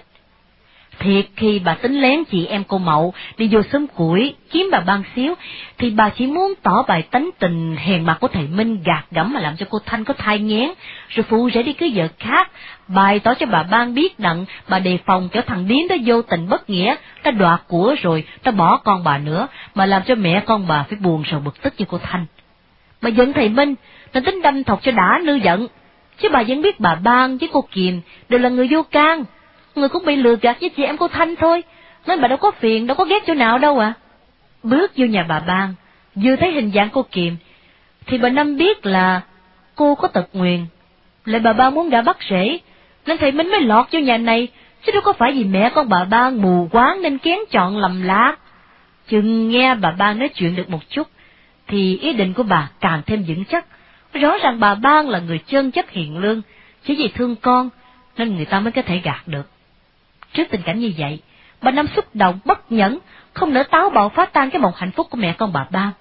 S1: Thiệt khi bà tính lén chị em cô Mậu đi vô xóm củi kiếm bà Ban xíu, thì bà chỉ muốn tỏ bài tánh tình hèn mặt của thầy Minh gạt gẫm mà làm cho cô Thanh có thai nghén, rồi phụ rể đi cưới vợ khác, bày tỏ cho bà Ban biết đặng bà đề phòng cho thằng điếm đó vô tình bất nghĩa, ta đoạt của rồi ta bỏ con bà nữa, mà làm cho mẹ con bà phải buồn sầu bực tức như cô Thanh. Bà giận thầy Minh, nên tính đâm thọc cho đã nư giận, chứ bà vẫn biết bà Ban với cô Kiềm đều là người vô can. Người cũng bị lừa gạt với chị em cô Thanh thôi, nên bà đâu có phiền, đâu có ghét chỗ nào đâu à. Bước vô nhà bà Ban, vừa thấy hình dạng cô Kiềm, thì bà Năm biết là cô có tật nguyền, lại bà Ban muốn gả bắt rể, nên thầy Minh mới lọt vô nhà này, chứ đâu có phải vì mẹ con bà Ban mù quáng nên kén chọn lầm lạc. Chừng nghe bà Ban nói chuyện được một chút, thì ý định của bà càng thêm vững chắc. Rõ ràng bà Ban là người chân chất hiền lương, chỉ vì thương con, nên người ta mới có thể gạt được. Trước tình cảnh như vậy, bà Năm xúc động, bất nhẫn, không nỡ táo bạo phá tan cái mộng hạnh phúc của mẹ con bà Ban.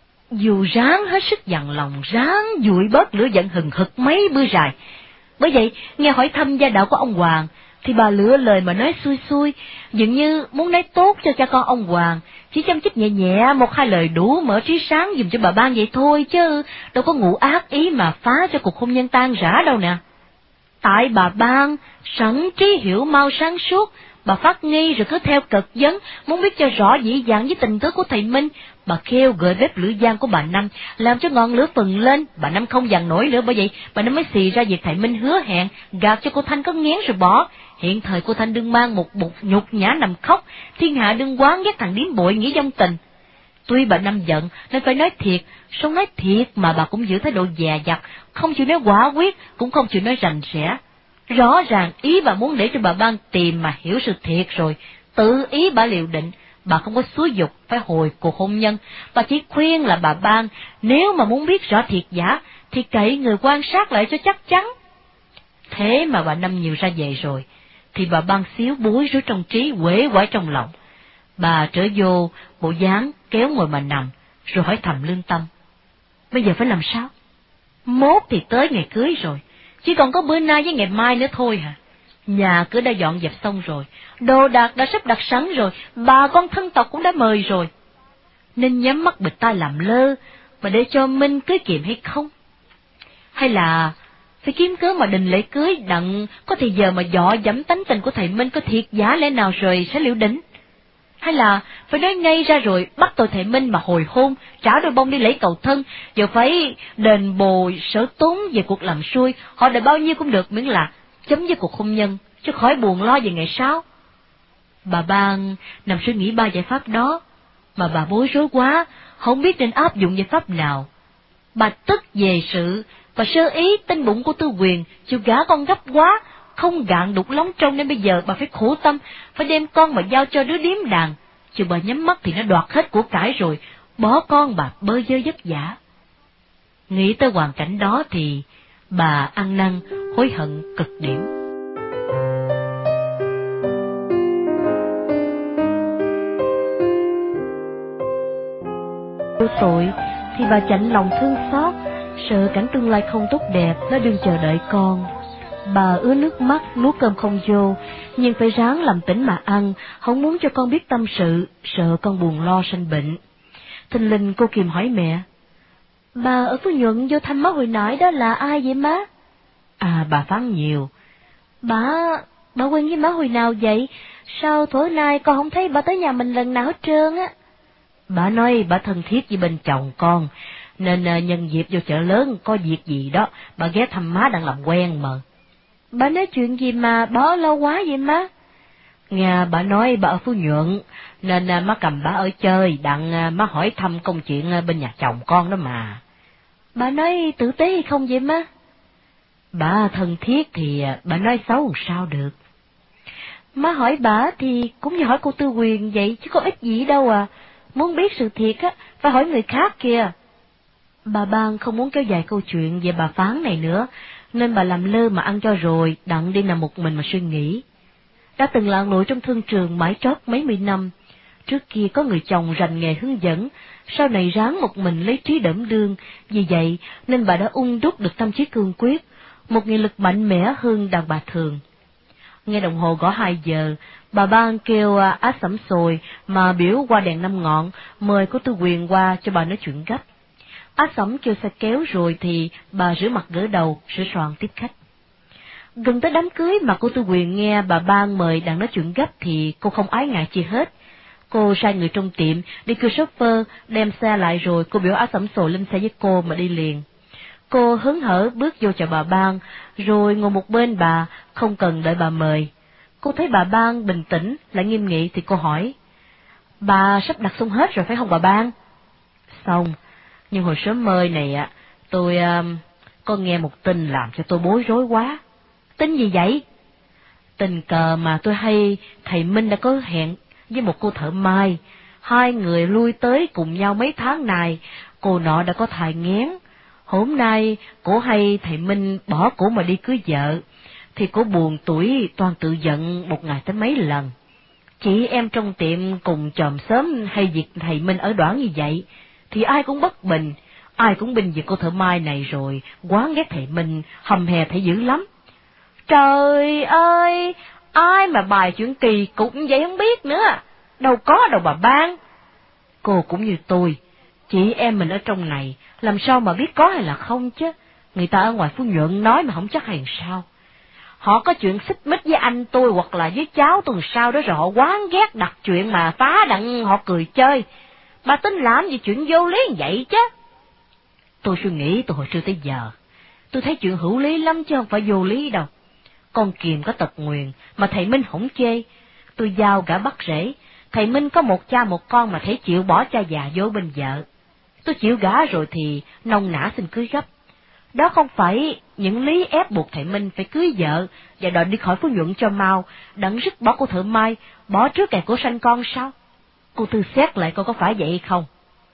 S1: Dù ráng hết sức dằn lòng, ráng dụi bớt lửa giận hừng hực mấy bữa dài. Bởi vậy, nghe hỏi thăm gia đạo của ông Hoàng, thì bà lựa lời mà nói xuôi xuôi, dường như muốn nói tốt cho cha con ông Hoàng, chỉ chăm chút nhẹ nhẹ 1-2 lời đủ mở trí sáng dùm cho bà Ban vậy thôi, chứ đâu có ngụ ác ý mà phá cho cuộc hôn nhân tan rã đâu nè. Tại bà Ban sẵn trí hiểu mau sáng suốt, bà phát nghi rồi cứ theo cật vấn, muốn biết cho rõ dĩ dàng với tình tứ của thầy Minh. Bà kêu gợi bếp lửa giang của bà Năm, làm cho ngọn lửa phừng lên, bà Năm không dằn nổi nữa, bởi vậy bà Năm mới xì ra việc thầy Minh hứa hẹn gạt cho cô Thanh có nghén rồi bỏ. Hiện thời cô Thanh đương mang một bụng nhục nhã nằm khóc, thiên hạ đương quán ghét thằng điếm bội nghĩ vong tình. Tuy bà Năm giận nên phải nói thiệt, sống nói thiệt mà bà cũng giữ thái độ dè dặt, không chịu nói quả quyết, cũng không chịu nói rành rẽ. Rõ ràng ý bà muốn để cho bà Ban tìm mà hiểu sự thiệt rồi, tự ý bà liệu định, bà không có xúi giục phải hồi cuộc hôn nhân, bà chỉ khuyên là bà Ban nếu mà muốn biết rõ thiệt giả thì cậy người quan sát lại cho chắc chắn. Thế mà bà Năm nhiều ra về rồi, thì bà Ban xíu bối rối trong trí, uể oải trong lòng. Bà trở vô bộ dáng kéo ngồi mà nằm, rồi hỏi thầm lương tâm. Bây giờ phải làm sao? Mốt thì tới ngày cưới rồi, chỉ còn có bữa nay với ngày mai nữa thôi hả? Nhà cửa đã dọn dẹp xong rồi, đồ đạc đã sắp đặt sẵn rồi, bà con thân tộc cũng đã mời rồi. Nên nhắm mắt bịt tai làm lơ, mà để cho Minh cưới kiệm hay không? Hay là phải kiếm cớ mà đình lễ cưới đặng có thì giờ mà dọ dẫm tánh tình của thầy Minh có thiệt giả lẽ nào rồi sẽ liệu định? Hay là phải nói ngay ra rồi bắt tôi thầy Minh mà hồi hôn, trả đôi bông đi lễ cầu thân, giờ phải đền bù sở tốn về cuộc làm xuôi, họ đòi bao nhiêu cũng được miễn là chấm dứt cuộc hôn nhân, chứ khỏi buồn lo về ngày sau. Bà Ban nằm suy nghĩ ba giải pháp đó, mà bà bối rối quá, không biết nên áp dụng giải pháp nào. Bà tức về sự, và sơ ý tin bụng của Tư Quyền, chịu gả con gấp quá, không gạn đục lóng trong nên bây giờ bà phải khổ tâm, phải đem con mà giao cho đứa điếm đàn. Chứ bà nhắm mắt thì nó đoạt hết của cải rồi, bỏ con bà bơ vơ vất vả. Nghĩ tới hoàn cảnh đó thì bà ăn năn, hối hận cực điểm. Vô tội thì bà chạnh lòng thương xót, sợ cảnh tương lai không tốt đẹp nó đương chờ đợi con. Bà ứa nước mắt, nuốt cơm không vô, nhưng phải ráng làm tỉnh mà ăn, không muốn cho con biết tâm sự, sợ con buồn lo sanh bệnh. Thình lình cô Kiềm hỏi mẹ, bà ở Phú Nhuận vô thăm má hồi nãy đó là ai vậy má? À, bà Phán Nhiều. Bà quen với má hồi nào vậy? Sao tối nay con không thấy bà tới nhà mình lần nào hết trơn á? Bà nói bà thân thiết với bên chồng con, nên nhân dịp vô chợ lớn có việc gì đó, bà ghé thăm má đang làm quen mà. Bà nói chuyện gì mà bỏ lâu quá vậy má? Nghe bà nói bà ở Phú Nhuận, nên má cầm bà ở chơi, đặng má hỏi thăm công chuyện bên nhà chồng con đó mà. Bà nói tử tế hay không vậy má? Bà thân thiết thì bà nói xấu làm sao được. Má hỏi bà thì cũng như hỏi cô Tư Quyền vậy, chứ có ích gì đâu à. Muốn biết sự thiệt á, phải hỏi người khác kìa. Bà Ban không muốn kéo dài câu chuyện về bà Phán này nữa, nên bà làm lơ mà ăn cho rồi, đặng đi nằm một mình mà suy nghĩ. Đã từng lặn lội trong thương trường mãi trót mấy mươi năm, trước kia có người chồng rành nghề hướng dẫn, sau này ráng một mình lấy trí đẫm đương, vì vậy nên bà đã đúc được tâm trí cương quyết, một nghị lực mạnh mẽ hơn đàn bà thường. Nghe đồng hồ gõ 2 giờ, bà Ban kêu Á Sẩm Sồi mà biểu qua đèn 5 ngọn, mời cô Tư Quyền qua cho bà nói chuyện gấp. Á Sẩm kêu xe kéo rồi thì bà rửa mặt gỡ đầu, sửa soạn tiếp khách. Gần tới đám cưới mà cô Tư Quyền nghe bà Ban mời đang nói chuyện gấp thì cô không ái ngại chi hết. Cô sai người trong tiệm đi kêu shopper đem xe lại rồi cô biểu Á Sẩm Sồi lên xe với cô mà đi liền. Cô hớn hở bước vô chào bà Ban, rồi ngồi một bên bà, không cần đợi bà mời. Cô thấy bà Ban bình tĩnh, lại nghiêm nghị thì cô hỏi, bà sắp đặt xong hết rồi phải không bà Ban? Xong, nhưng hồi sớm mơi này tôi có nghe một tin làm cho tôi bối rối quá. Tin gì vậy? Tình cờ mà tôi hay thầy Minh đã có hẹn với một cô thợ may, hai người lui tới cùng nhau mấy tháng này, cô nọ đã có thai nghén. Hôm nay cổ hay thầy Minh bỏ cổ mà đi cưới vợ, thì cổ buồn tuổi toàn tự giận một ngày tới mấy lần. Chị em trong tiệm cùng chòm xóm hay việc thầy Minh ở đoản như vậy, thì ai cũng bất bình, ai cũng binh việc cô thợ mai này rồi, quán ghét thầy Minh, hầm hè thầy dữ lắm. Trời ơi, ai mà bài chuyện kỳ cục vậy không biết nữa, đâu có đâu bà Ban. Cô cũng như tôi, chị em mình ở trong này, làm sao mà biết có hay là không chứ, người ta ở ngoài Phú Nhuận nói mà không chắc hay sao. Họ có chuyện xích mích với anh tôi hoặc là với cháu tuần sau đó rồi họ quán ghét đặt chuyện mà phá đặng họ cười chơi. Bà tính làm gì chuyện vô lý vậy chứ? Tôi suy nghĩ từ hồi trưa tới giờ, tôi thấy chuyện hữu lý lắm chứ không phải vô lý đâu. Con Kiềm có tật nguyền mà thầy Minh không chê, tôi giao gả bắt rễ, Thầy Minh có một cha một con mà thấy chịu bỏ cha già vô bên vợ. Tôi chịu gả rồi thì nông nã xin cưới gấp. Đó không phải những lý ép buộc thầy Minh phải cưới vợ và đòi đi khỏi Phú Nhuận cho mau, đặng dứt bỏ cô Thợ Mai, bỏ trước kẻ của sanh con sao? Cô Tư xét lại coi có phải vậy không?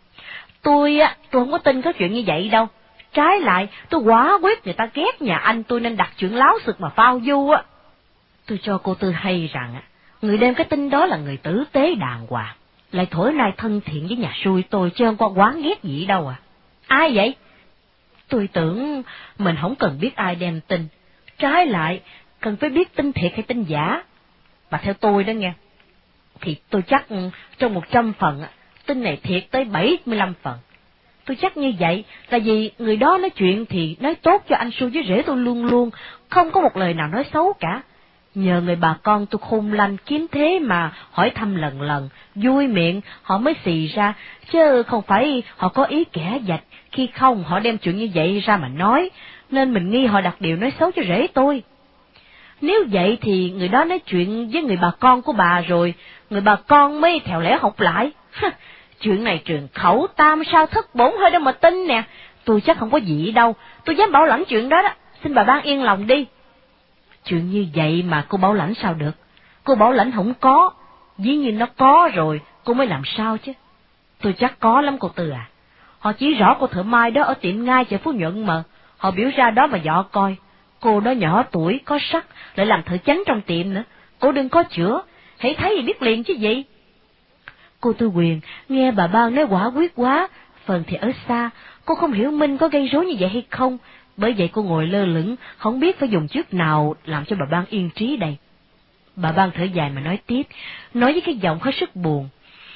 S1: Tôi không có tin có chuyện như vậy đâu. Trái lại, tôi quả quyết người ta ghét nhà anh tôi nên đặt chuyện láo xược mà phao du á. Tôi cho cô Tư hay rằng người đem cái tin đó là người tử tế đàng hoàng, lại thổi nay thân thiện với nhà xui tôi chứ không có quán ghét gì đâu à. Ai vậy? Tôi tưởng mình không cần biết ai đem tin, trái lại cần phải biết tin thiệt hay tin giả. Mà theo tôi đó nghe, thì tôi chắc trong 100 phần tin này thiệt tới 75 phần. Tôi chắc như vậy là vì người đó nói chuyện thì nói tốt cho anh Xu với rể tôi luôn luôn, không có một lời nào nói xấu cả. Nhờ người bà con tôi khôn lanh kiếm thế mà hỏi thăm lần lần, vui miệng họ mới xì ra, chứ không phải họ có ý kẻ dạch, khi không họ đem chuyện như vậy ra mà nói, nên mình nghi họ đặt điều nói xấu cho rể tôi. Nếu vậy thì người đó nói chuyện với người bà con của bà rồi, người bà con mới theo lẽ học lại. Chuyện này trường khẩu tam sao thất bổn hơi đâu mà tin nè, tôi chắc không có gì đâu, tôi dám bảo lãnh chuyện đó đó, xin bà ban yên lòng đi. Chuyện như vậy mà cô bảo lãnh sao được? Cô bảo lãnh không có, dĩ nhiên nó có rồi, cô mới làm sao chứ? Tôi chắc có lắm cô Tư à. Họ chỉ rõ cô Thợ Mai đó ở tiệm ngay chợ Phú Nhuận mà, họ biểu ra đó mà dọ coi. Cô đó nhỏ tuổi, có sắc, lại làm thợ chánh trong tiệm nữa, cô đừng có chữa, hãy thấy thì biết liền chứ gì. Cô Tư Quyền nghe bà Ban nói quả quyết quá, phần thì ở xa, cô không hiểu Minh có gây rối như vậy hay không, bởi vậy cô ngồi lơ lửng, không biết phải dùng chiếc nào làm cho bà Ban yên trí đây. Bà Ban thở dài mà nói tiếp, nói với cái giọng hết sức buồn.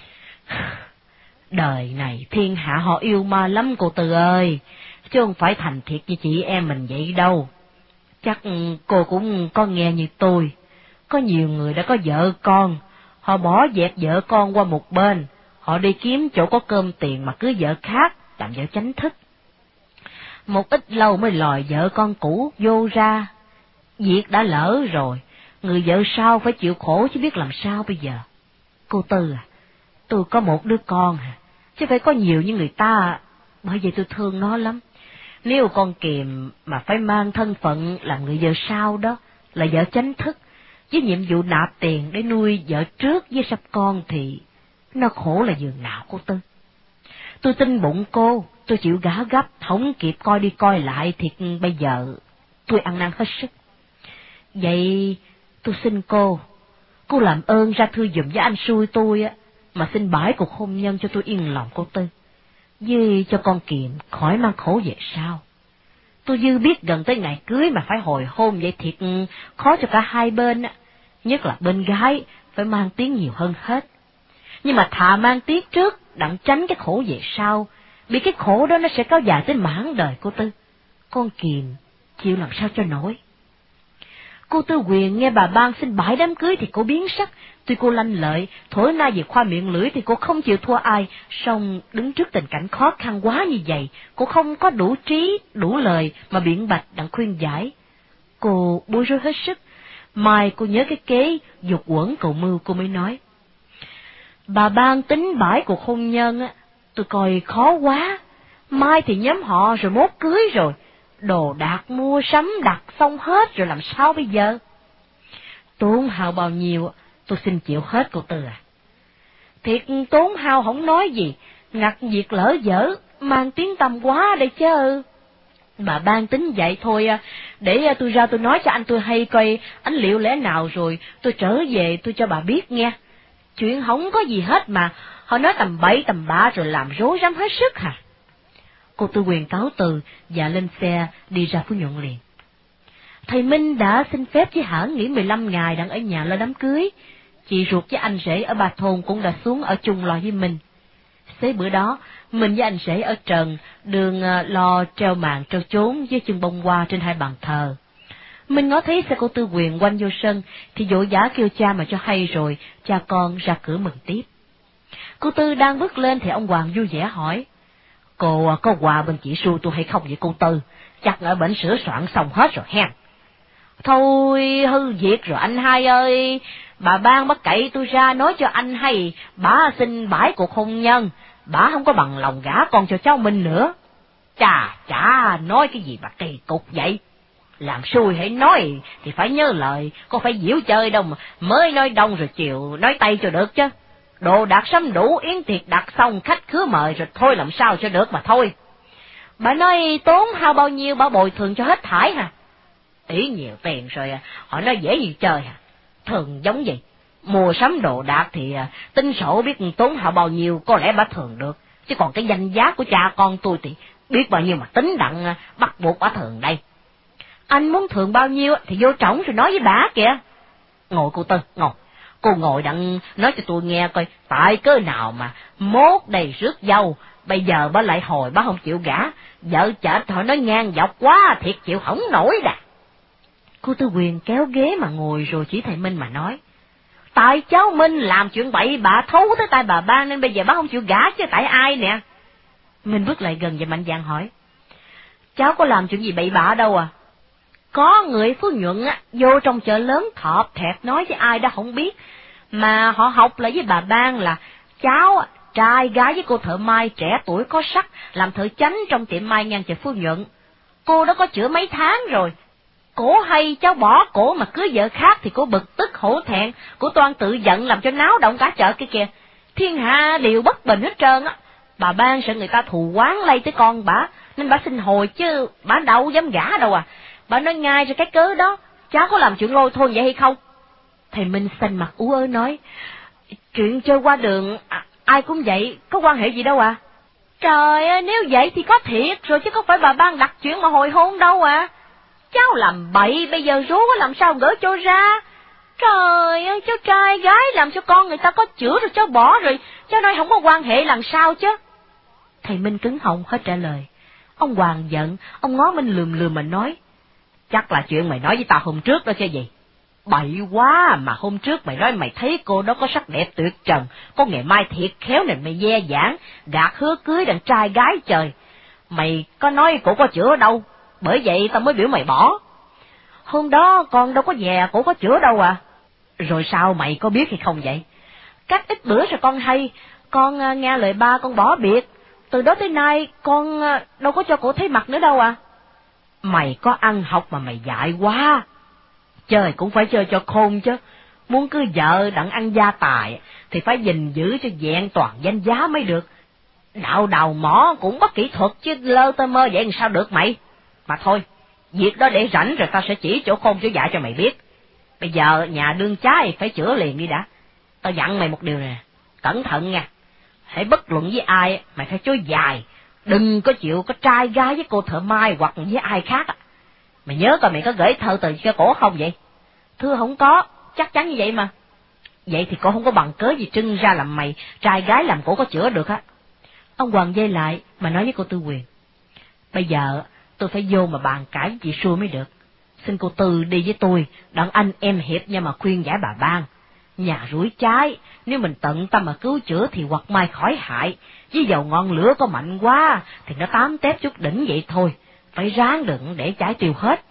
S1: Đời này thiên hạ họ yêu ma lắm cô Tư ơi, chứ không phải thành thiệt như chị em mình vậy đâu. Chắc cô cũng có nghe như tôi, có nhiều người đã có vợ con, họ bỏ dẹp vợ con qua một bên, họ đi kiếm chỗ có cơm tiền mà cưới vợ khác, làm vợ chánh thức. Một ít lâu mới lòi vợ con cũ vô ra, việc đã lỡ rồi, người vợ sau phải chịu khổ chứ biết làm sao bây giờ. Cô Tư à, tôi có một đứa con chứ phải có nhiều như người ta, bởi vậy tôi thương nó lắm. Nếu con Kiềm mà phải mang thân phận làm người vợ sau đó, là vợ chánh thức, với nhiệm vụ nạp tiền để nuôi vợ trước với sắp con thì nó khổ là giường nào cô Tư. Tôi tin bụng cô, tôi chịu gả gấp, không kịp coi đi coi lại thiệt bây giờ tôi ăn năn hết sức. Vậy tôi xin cô làm ơn ra thư giùm với anh xui tôi mà xin bãi cuộc hôn nhân cho tôi yên lòng cô Tư, với cho con Kiệm khỏi mang khổ về sau. Tôi dư biết gần tới ngày cưới mà phải hồi hôn vậy thiệt khó cho cả hai bên, nhất là bên gái phải mang tiếng nhiều hơn hết. Nhưng mà thà mang tiếc trước đặng tránh cái khổ về sau, vì cái khổ đó nó sẽ kéo dài tới mãn đời cô Tư. Con Kiềm chịu làm sao cho nổi. Cô Tư Quyền nghe bà Ban xin bãi đám cưới thì cô biến sắc, tuy cô lanh lợi, thổi na về khoa miệng lưỡi thì cô không chịu thua ai, song đứng trước tình cảnh khó khăn quá như vậy, cô không có đủ trí, đủ lời mà biện bạch đặng khuyên giải. Cô bối rối hết sức, mai cô nhớ cái kế dục uẩn cầu mưu, cô mới nói. Bà Ban tính bãi cuộc hôn nhân tôi coi khó quá, mai thì nhóm họ rồi mốt cưới rồi, đồ đạc mua sắm đặt xong hết rồi làm sao bây giờ? Tốn hao bao nhiêu tôi xin chịu hết cô Tư à. Thiệt tốn hao không nói gì, ngặt việc lỡ dở, mang tiếng tăm quá đây chứ. Bà Ban tính vậy thôi, để tôi ra tôi nói cho anh tôi hay coi anh liệu lẽ nào rồi tôi trở về tôi cho bà biết nghe. Chuyện không có gì hết mà, họ nói tầm bậy tầm bạ rồi làm rối rắm hết sức hả? Cô Tư Quyền cáo từ và lên xe đi ra Phú Nhuận liền. Thầy Minh đã xin phép với Hãn nghỉ 15 ngày đang ở nhà lo đám cưới. Chị ruột với anh rể ở Ba Thôn cũng đã xuống ở chung lo với mình. Xế bữa đó, mình với anh rể ở trần đường lo treo màn treo chốn với chân bông hoa trên hai bàn thờ. Mình ngó thấy xe cô Tư Quyền quanh vô sân thì vội vã kêu cha mà cho hay rồi, cha con ra cửa mừng tiếp. Cô Tư đang bước lên thì ông Hoàng vui vẻ hỏi, cô có quà bên chị Xu tôi hay không vậy cô Tư? Chắc ở bển sửa soạn xong hết rồi hen. Thôi hư việc rồi anh hai ơi,
S2: bà Ban bắt cậy tôi ra nói cho anh hay, bà xin bãi cuộc hôn nhân, bà không có bằng lòng gả con cho cháu Minh nữa. Chà, nói cái gì mà kỳ cục vậy? Làm xui hãy nói thì phải nhớ lời, có phải giễu chơi đâu mà mới nói đông rồi chiều nói tây cho được chứ. Đồ đạc sắm đủ, yến tiệc đặt xong, khách khứa mời rồi thôi làm sao cho được mà thôi. Bà nói tốn hao bao nhiêu bà bồi thường cho hết thải hả? Ý nhiều tiền rồi họ nói dễ gì chơi hả? Thường giống gì? Mua sắm đồ đạc thì tính sổ biết tốn hao bao nhiêu có lẽ bà thường được. Chứ còn cái danh giá của cha con tôi thì biết bao nhiêu mà tính đặng bắt buộc bà thường đây. Anh muốn thường bao nhiêu thì vô trỏng rồi nói với bà kìa. Ngồi cô Tư, ngồi. Cô ngồi đặng nói cho tôi nghe coi tại cớ nào mà mốt đầy rước dâu, bây giờ bà lại hồi bà không chịu gả, vợ chết họ nói ngang dọc quá, thiệt chịu không nổi đà.
S1: Cô Tư Quyền kéo ghế mà ngồi rồi chỉ thầy Minh mà nói.
S2: Tại cháu Minh làm chuyện bậy bạ thấu tới tay bà Ban nên bây giờ bà không chịu gả chứ tại ai nè.
S1: Minh bước lại gần và mạnh dạn hỏi.
S2: Cháu có làm chuyện gì bậy bạ đâu à? Có người Phú Nhuận vô trong chợ lớn thọp thẹt nói với ai đó không biết, mà họ học lại với bà Ban là cháu trai gái với cô thợ may trẻ tuổi có sắc làm thợ chánh trong tiệm may ngang chợ Phú Nhuận. Cô đó có chữa mấy tháng rồi. Cổ hay cháu bỏ cổ mà cưới vợ khác thì cô bực tức hổ thẹn, cô toan tự giận làm cho náo động cả chợ kia kìa. Thiên hạ đều bất bình hết trơn á. Bà Ban sợ người ta thù oán lây tới con bà nên bà xin hồi chứ bà đâu dám gả đâu à. Bà nói ngay ra cái cớ đó, cháu có làm chuyện lôi thôi vậy hay không?
S1: Thầy Minh xanh mặt ú ớ nói.
S2: Chuyện chơi qua đường ai cũng vậy, có quan hệ gì đâu à. Trời ơi, nếu vậy thì có thiệt rồi chứ không phải bà Ban đặt chuyện mà hồi hôn đâu à. Cháu làm bậy, bây giờ rú có làm sao gỡ cho ra. Trời ơi, cháu trai gái làm cho con người ta có chữa rồi cháu bỏ rồi, cháu nói không có quan hệ làm sao chứ.
S1: Thầy Minh cứng họng hết trả lời. Ông Hoàng giận, ông ngó Minh lườm lườm mà nói.
S2: Chắc là chuyện mày nói với tao hôm trước đó chứ gì. Bậy quá, mà hôm trước mày nói mày thấy cô đó có sắc đẹp tuyệt trần, có ngày mai thiệt khéo nên mày dè dãn, gạt hứa cưới đàn trai gái trời. Mày có nói cổ có chữa đâu, bởi vậy tao mới biểu mày bỏ. Hôm đó con đâu có về cổ có chữa đâu à. Rồi sao mày có biết hay không vậy? Cách ít bữa rồi con hay, con nghe lời ba con bỏ biệt, từ đó tới nay con đâu có cho cổ thấy mặt nữa đâu à. Mày có ăn học mà mày dại quá. Chơi cũng phải chơi cho khôn chứ. Muốn cưới vợ đặng ăn gia tài thì phải gìn giữ cho vẹn toàn danh giá mới được. Đạo đầu mỏ cũng có kỹ thuật chứ lơ tơ mơ vậy làm sao được mày. Mà thôi, việc đó để rảnh rồi tao sẽ chỉ chỗ khôn chỗ dại cho mày biết. Bây giờ nhà đương trái phải chữa liền đi đã. Tao dặn mày một điều nè, cẩn thận nha. Hãy bất luận với ai mày phải chối dài. Đừng có chịu có trai gái với cô thợ mai hoặc với ai khác. Mày nhớ coi mày có gửi thơ từ cho cổ không vậy? Thưa không có, chắc chắn như vậy mà. Vậy thì cổ không có bằng cớ gì trưng ra làm mày trai gái làm cổ có chữa được á.
S1: Ông Hoàng dây lại mà nói với cô Tư Quyền.
S2: Bây giờ tôi phải vô mà bàn cãi với chị Xua mới được. Xin cô Tư đi với tôi, đặng anh em hiệp nhau mà khuyên giải bà Ban. Nhà rủi trái, nếu mình tận tâm mà cứu chữa thì hoặc mai khỏi hại, với dầu ngọn lửa có mạnh quá thì nó tám tép chút đỉnh vậy thôi, phải ráng đừng để cháy tiêu hết.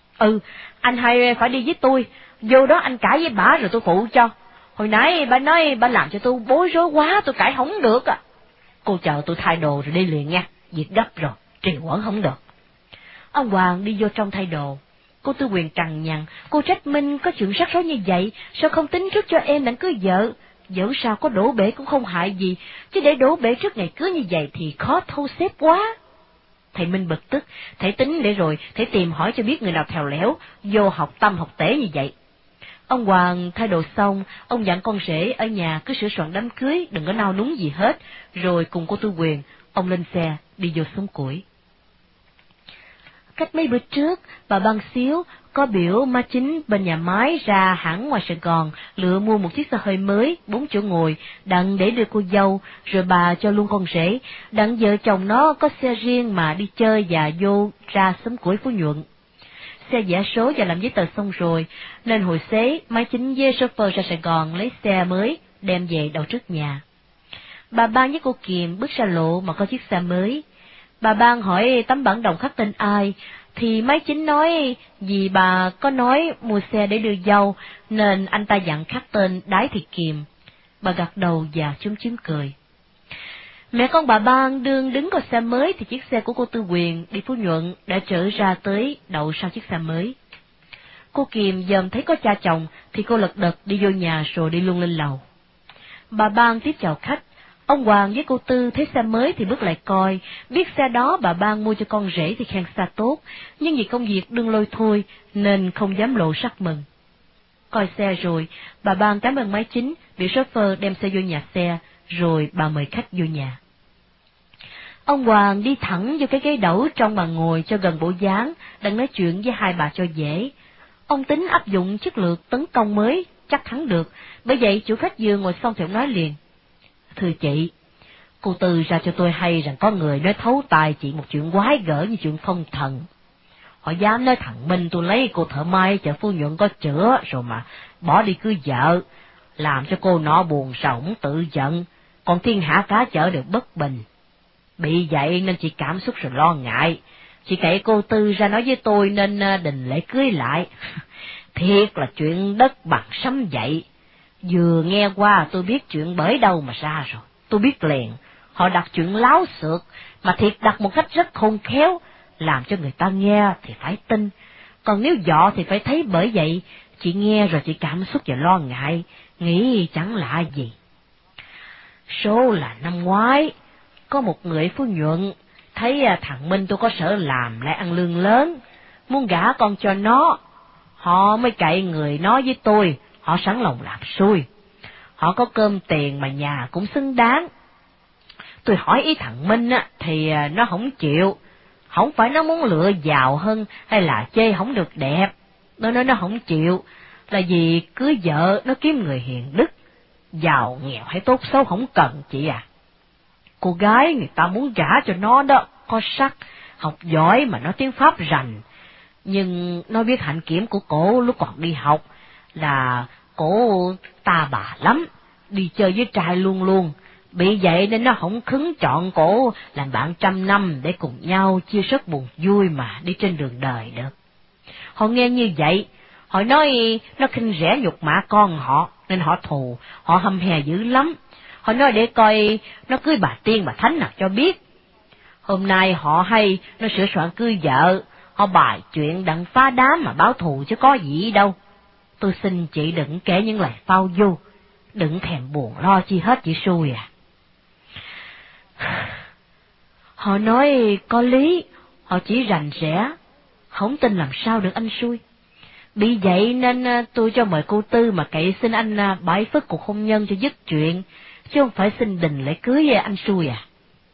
S2: Anh hai phải đi với tôi, vô đó anh cãi với bà rồi tôi phụ cho. Hồi nãy bà nói bà làm cho tôi bối rối quá, tôi cãi không được à. Cô chờ tôi thay đồ rồi đi liền nha, việc gấp rồi, trì hoãn không được.
S1: Ông Hoàng đi vô trong thay đồ. Cô Tư Quyền cằn nhằn, cô trách Minh có chuyện rắc rối như vậy, sao không tính trước cho em đặng cưới vợ, dẫu sao có đổ bể cũng không hại gì, chứ để đổ bể trước ngày cưới như vậy thì khó thu xếp quá. Thầy Minh bực tức, thầy tính để rồi, thầy tìm hỏi cho biết người nào thèo léo, vô học tâm học tế như vậy. Ông Hoàng thay đồ xong, ông dặn con rể ở nhà cứ sửa soạn đám cưới, đừng có nao núng gì hết, rồi cùng cô Tư Quyền, ông lên xe, đi vô xóm củi. Cách mấy bữa trước, bà Ban Xíu có biểu má Chính bên nhà máy ra hẳn ngoài Sài Gòn lựa mua một chiếc xe hơi mới, 4 chỗ ngồi, đặng để đưa cô dâu, rồi bà cho luôn con rể, đặng vợ chồng nó có xe riêng mà đi chơi và vô ra xóm củi Phú Nhuận. Xe giả số và làm giấy tờ xong rồi, nên hồi xế má Chính với chauffeur ra Sài Gòn lấy xe mới, đem về đậu trước nhà. Bà Ban với cô Kiềm bước ra lộ mà có chiếc xe mới. Bà Ban hỏi tấm bản đồng khắc tên ai, Thì Máy Chính nói vì bà có nói mua xe để đưa dâu, nên anh ta dặn khắc tên Đái Thị Kiềm. Bà gật đầu và chúm chím cười. Mẹ con bà Ban đương đứng coi xe mới thì chiếc xe của cô Tư Quyền đi Phú Nhuận đã trở ra tới đậu sau chiếc xe mới. Cô Kiềm dòm thấy có cha chồng thì cô lật đật đi vô nhà rồi đi luôn lên lầu. Bà Ban tiếp chào khách. Ông Hoàng với cô Tư thấy xe mới thì bước lại coi, biết xe đó bà Ban mua cho con rể thì khen xa tốt, nhưng vì công việc đương lôi thôi nên không dám lộ sắc mừng. Coi xe rồi, bà Ban cảm ơn Máy Chính, biểu chauffeur đem xe vô nhà xe, rồi bà mời khách vô nhà. Ông Hoàng đi thẳng vô cái ghế đẩu trong bà ngồi cho gần bộ dáng, đang nói chuyện với hai bà cho dễ. Ông tính áp dụng chiến lược tấn công mới, chắc thắng được, bởi vậy chủ khách vừa ngồi xong thì ông nói liền. Thưa chị, cô Tư ra cho tôi hay rằng có người nói thấu tai chị một chuyện quái gở như chuyện phong thần. Họ dám nói thằng Minh tôi lấy cô thợ may chợ Phú Nhuận có chữa rồi mà bỏ đi cưới vợ, làm cho cô nó buồn sầu tự giận, còn thiên hạ cả chợ đều bất bình. Bị vậy nên chị cảm xúc rồi lo ngại, chị cậy cô Tư ra nói với tôi nên định lễ cưới lại. Thiệt là chuyện đất bằng sấm dậy. Vừa nghe qua tôi biết chuyện bởi đâu mà ra rồi, tôi biết liền, họ đặt chuyện láo xược, mà thiệt đặt một cách rất khôn khéo, làm cho người ta nghe thì phải tin, còn nếu dọ thì phải thấy. Bởi vậy, chị nghe rồi chị cảm xúc và lo ngại, nghĩ chẳng lạ gì. Số là năm ngoái, có một người Phú Nhuận, thấy thằng Minh tôi có sở làm lại ăn lương lớn, muốn gả con cho nó, họ mới cậy người nói với tôi, họ sẵn lòng làm xui. Họ có cơm tiền mà nhà cũng xứng đáng. Tôi hỏi ý thằng Minh thì nó không chịu, không phải nó muốn lựa giàu hơn hay là chê không được đẹp. Nó nói nó không chịu, là vì cưới vợ nó kiếm người hiền đức, giàu nghèo hay tốt xấu không cần chị à. Cô gái người ta muốn gả cho nó đó, có sắc, học giỏi mà nói tiếng Pháp rành. Nhưng nó biết hạnh kiểm của cổ lúc còn đi học là cổ ta bà lắm, đi chơi với trai luôn luôn. Bị vậy nên nó không khứng chọn cổ làm bạn trăm năm để cùng nhau chia sớt buồn vui mà đi trên đường đời được. Họ nghe như vậy, họ nói nó khinh rẻ nhục mạ con họ, nên họ thù, họ hăm hè dữ lắm. Họ nói để coi nó cưới bà tiên bà thánh nào cho biết. Hôm nay họ hay nó sửa soạn cưới vợ, họ bài chuyện đặng phá đám mà báo thù chứ có gì đâu. Tôi xin chị đừng kể những lời phao du, đừng thèm buồn lo chi hết chị xui à. Họ nói có lý, họ chỉ rành rẽ, không tin làm sao được anh xui. Bị vậy nên tôi cho mời cô Tư mà cậy xin anh bãi phất cuộc hôn nhân cho dứt chuyện, chứ không phải xin đình lễ cưới anh xui à.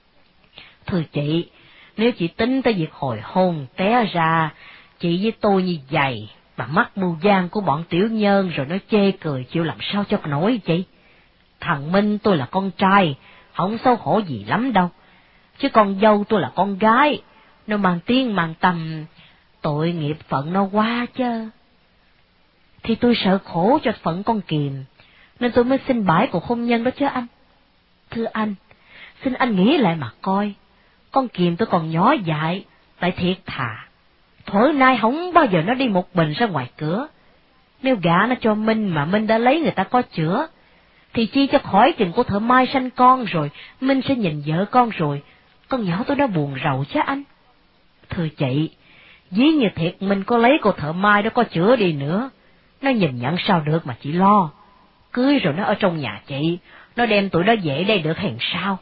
S1: Thưa chị, nếu chị tính tới việc hồi hôn té ra, chị với tôi như vậy, mà mắc mưu gian của bọn tiểu nhân rồi nó chê cười chịu làm sao cho nổi chị. Thằng Minh tôi là con trai, không xấu hổ gì lắm đâu, chứ con dâu tôi là con gái, nó mang tiếng mang tầm, tội nghiệp phận nó quá chứ. Thì tôi sợ khổ cho phận con Kiềm, nên tôi mới xin bãi cuộc hôn nhân đó chứ anh. Thưa anh, xin anh nghĩ lại mà coi, con Kiềm tôi còn nhỏ dại, tại thiệt thà. Thuở nay không bao giờ nó đi một mình ra ngoài cửa. Nếu gả nó cho Minh mà Minh đã lấy người ta có chữa, thì chi cho khỏi chừng cô thợ mai sanh con rồi, Minh sẽ nhìn vợ con rồi, con nhỏ tôi nó buồn rầu chứ anh. Thưa chị, ví như thiệt Minh có lấy cô thợ mai đó có chữa đi nữa, nó nhìn nhận sao được mà chị lo. Cưới rồi nó ở trong nhà chị, nó đem tụi nó về đây được hèn sao.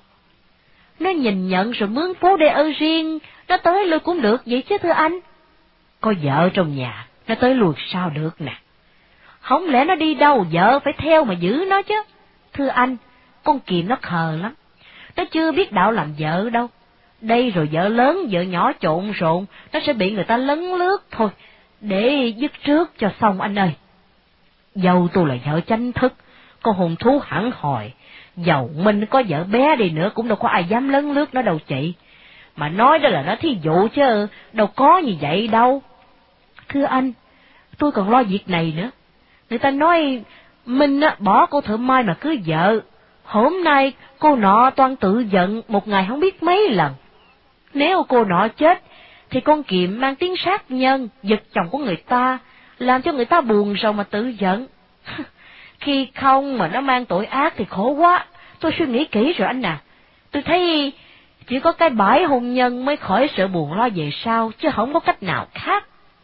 S1: Nó nhìn nhận rồi mướn phố để ở riêng, nó tới lui cũng được vậy chứ thưa anh. Có vợ trong nhà, nó tới lui sao được nè. Không lẽ nó đi đâu vợ phải theo mà giữ nó chứ. Thưa anh, con Kiềm nó khờ lắm, nó chưa biết đạo làm vợ đâu. Đây rồi vợ lớn vợ nhỏ trộn rộn, nó sẽ bị người ta lấn lướt thôi, để dứt trước cho xong anh ơi. Dâu tôi là vợ chánh thức, có hồn thú hẳn hồi, dầu Minh có vợ bé đi nữa cũng đâu có ai dám lấn lướt nó đâu chị. Mà nói đó là nó thí dụ chứ đâu có như vậy đâu. Thưa anh, tôi còn lo việc này nữa. Người ta nói Minh bỏ cô thợ mai mà cưới vợ, hôm nay cô nọ toan tự giận một ngày không biết mấy lần. Nếu cô nọ chết thì con Kiệm mang tiếng sát nhân, giật chồng của người ta, làm cho người ta buồn rầu mà tự giận. Khi không mà nó mang tội ác thì khổ quá. Tôi suy nghĩ kỹ rồi anh à. Tôi thấy chỉ có cái bãi hôn nhân mới khỏi sợ buồn lo về sau, chứ không có cách nào khác.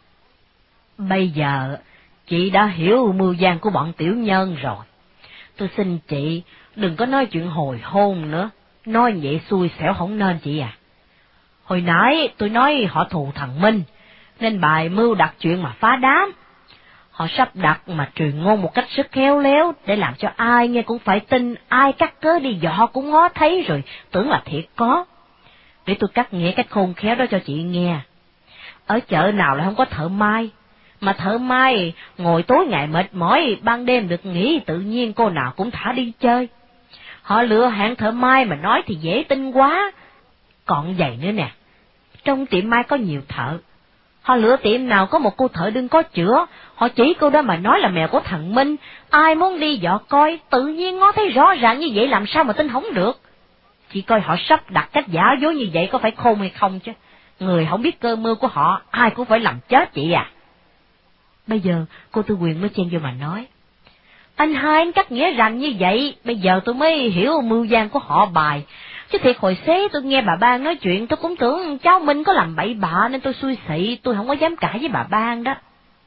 S2: Bây giờ, chị đã hiểu mưu gian của bọn tiểu nhân rồi. Tôi xin chị, đừng có nói chuyện hồi hôn nữa. Nói vậy xui xẻo không nên chị à. Hồi nãy tôi nói họ thù thằng Minh, nên bài mưu đặt chuyện mà phá đám. Họ sắp đặt mà truyền ngôn một cách rất khéo léo, để làm cho ai nghe cũng phải tin, ai cắt cớ đi dọ cũng ngó thấy rồi, tưởng là thiệt có. Để tôi cắt nghĩa cách khôn khéo đó cho chị nghe. Ở chợ nào lại không có thợ may, mà thợ may ngồi tối ngày mệt mỏi, ban đêm được nghỉ, tự nhiên cô nào cũng thả đi chơi. Họ lựa hạng thợ may mà nói thì dễ tin quá. Còn vậy nữa nè, trong tiệm may có nhiều thợ. Họ lựa tiệm nào có một cô thợ đương có chữa, họ chỉ cô đó mà nói là mèo của thằng Minh, ai muốn đi dọ coi, tự nhiên ngó thấy rõ ràng như vậy làm sao mà tin không được. Chị coi họ sắp đặt cách giả dối như vậy có phải khôn hay không chứ. Người không biết cơ mưu của họ, ai cũng phải làm chết chị à.
S1: Bây giờ cô Tư Quyền mới chen vô mà nói. Anh hai anh cắt nghĩa rằng như vậy, bây giờ tôi mới hiểu mưu gian của họ bài. Chứ thiệt hồi xế tôi nghe bà Ban nói chuyện, tôi cũng tưởng cháu Minh có làm bậy bạ nên tôi xui xị, tôi không có dám cãi với bà Ban đó.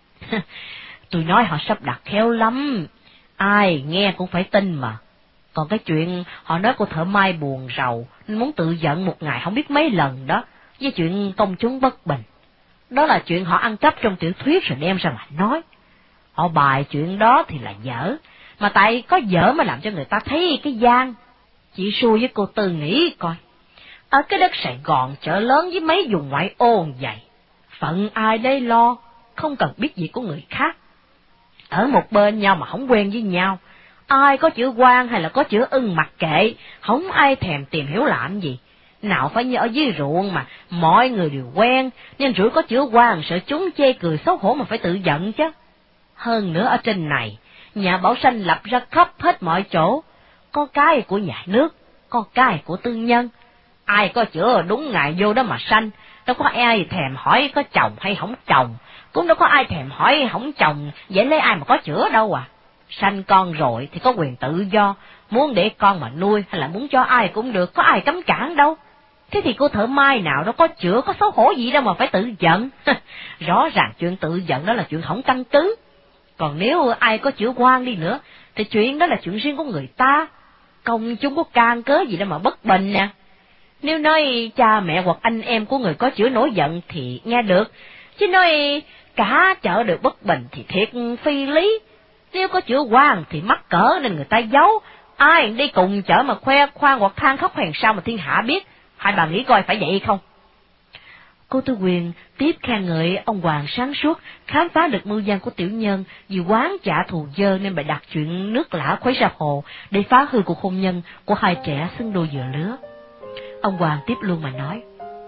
S2: Tôi nói họ sắp đặt khéo lắm, ai nghe cũng phải tin mà. Còn cái chuyện họ nói cô thợ may buồn rầu, nên muốn tự giận một ngày không biết mấy lần đó, với chuyện công chúng bất bình. Đó là chuyện họ ăn cắp trong tiểu thuyết rồi đem ra mà nói. Họ bài chuyện đó thì là dở, mà tại có dở mà làm cho người ta thấy cái gian. Chị xui với cô Tư nghĩ coi, ở cái đất Sài Gòn chợ lớn với mấy vùng ngoại ô vậy, phận ai đây lo, không cần biết gì của người khác. Ở một bên nhau mà không quen với nhau, ai có chữ Quan hay là có chữ Ưng mặc kệ, không ai thèm tìm hiểu làm gì. Nào phải như ở dưới ruộng mà mọi người đều quen, nên rủi có chữ Quan sợ chúng chê cười xấu hổ mà phải tự giận chứ. Hơn nữa ở trên này, nhà bảo sanh lập ra khắp hết mọi chỗ, có cái của nhà nước, có cái của tư nhân. Ai có chữa đúng ngày vô đó mà sanh, đâu có ai thèm hỏi có chồng hay không chồng, cũng đâu có ai thèm hỏi không chồng, vậy lấy ai mà có chữa đâu à. Sanh con rồi thì có quyền tự do, muốn để con mà nuôi hay là muốn cho ai cũng được, có ai cấm cản đâu. Thế thì cô thợ may nào đâu có chữa, có xấu hổ gì đâu mà phải tự giận. Rõ ràng chuyện tự giận đó là chuyện không căn cứ. Còn nếu ai có chữa Quan đi nữa, thì chuyện đó là chuyện riêng của người ta, công chúng có can cớ gì đâu mà bất bình nè. Nếu nói cha mẹ hoặc anh em của người có chữa nổi giận thì nghe được, chứ nói cả chợ được bất bình thì thiệt phi lý. Nếu có chữa Quan thì mắc cỡ nên người ta giấu, ai đi cùng chợ mà khoe khoang hoặc than khóc hèn sao mà thiên hạ biết. Hai bà nghĩ coi phải vậy không?
S1: Cô Tư Quyền tiếp khen ngợi ông Hoàng sáng suốt, khám phá được mưu gian của tiểu nhân, vì quán trả thù dơ nên bày đặt chuyện nước lã khuấy ra hồ để phá hư cuộc hôn nhân của hai trẻ xứng đôi vừa lứa. Ông Hoàng tiếp luôn mà nói.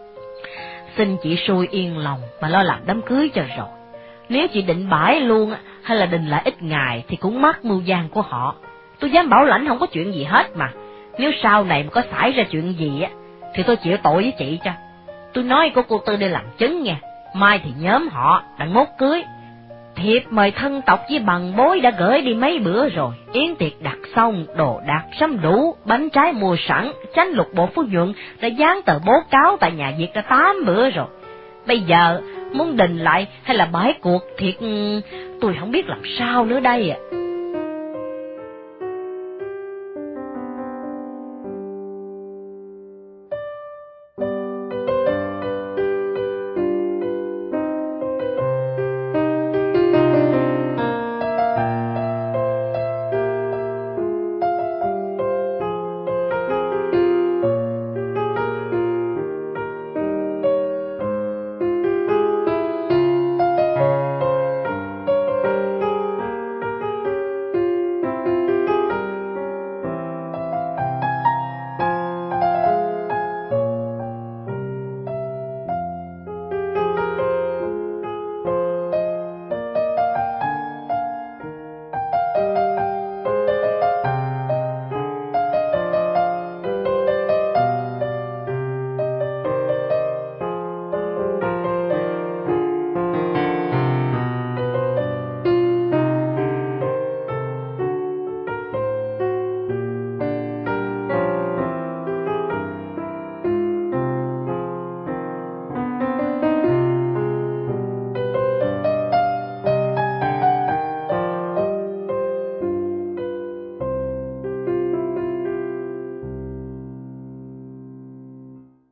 S2: Xin chị xui yên lòng mà lo làm đám cưới cho rồi. Nếu chị định bãi luôn hay là định lại ít ngày thì cũng mắc mưu gian của họ. Tôi dám bảo lãnh không có chuyện gì hết mà. Nếu sau này mà có xảy ra chuyện gì á, thì tôi chịu tội với chị cho. Tôi nói cô Tư đây làm chứng nha, mai thì nhóm họ đã ngốt cưới. Thiệp mời thân tộc với bằng bối đã gửi đi mấy bữa rồi, yến tiệc đặt xong, đồ đạc sắm đủ, bánh trái mua sẵn, Chánh Lục Bộ Phú Nhuận đã dán tờ bố cáo tại nhà Việt đã 8 bữa rồi. Bây giờ muốn đình lại hay là bãi cuộc thiệt tôi không biết làm sao nữa đây ạ.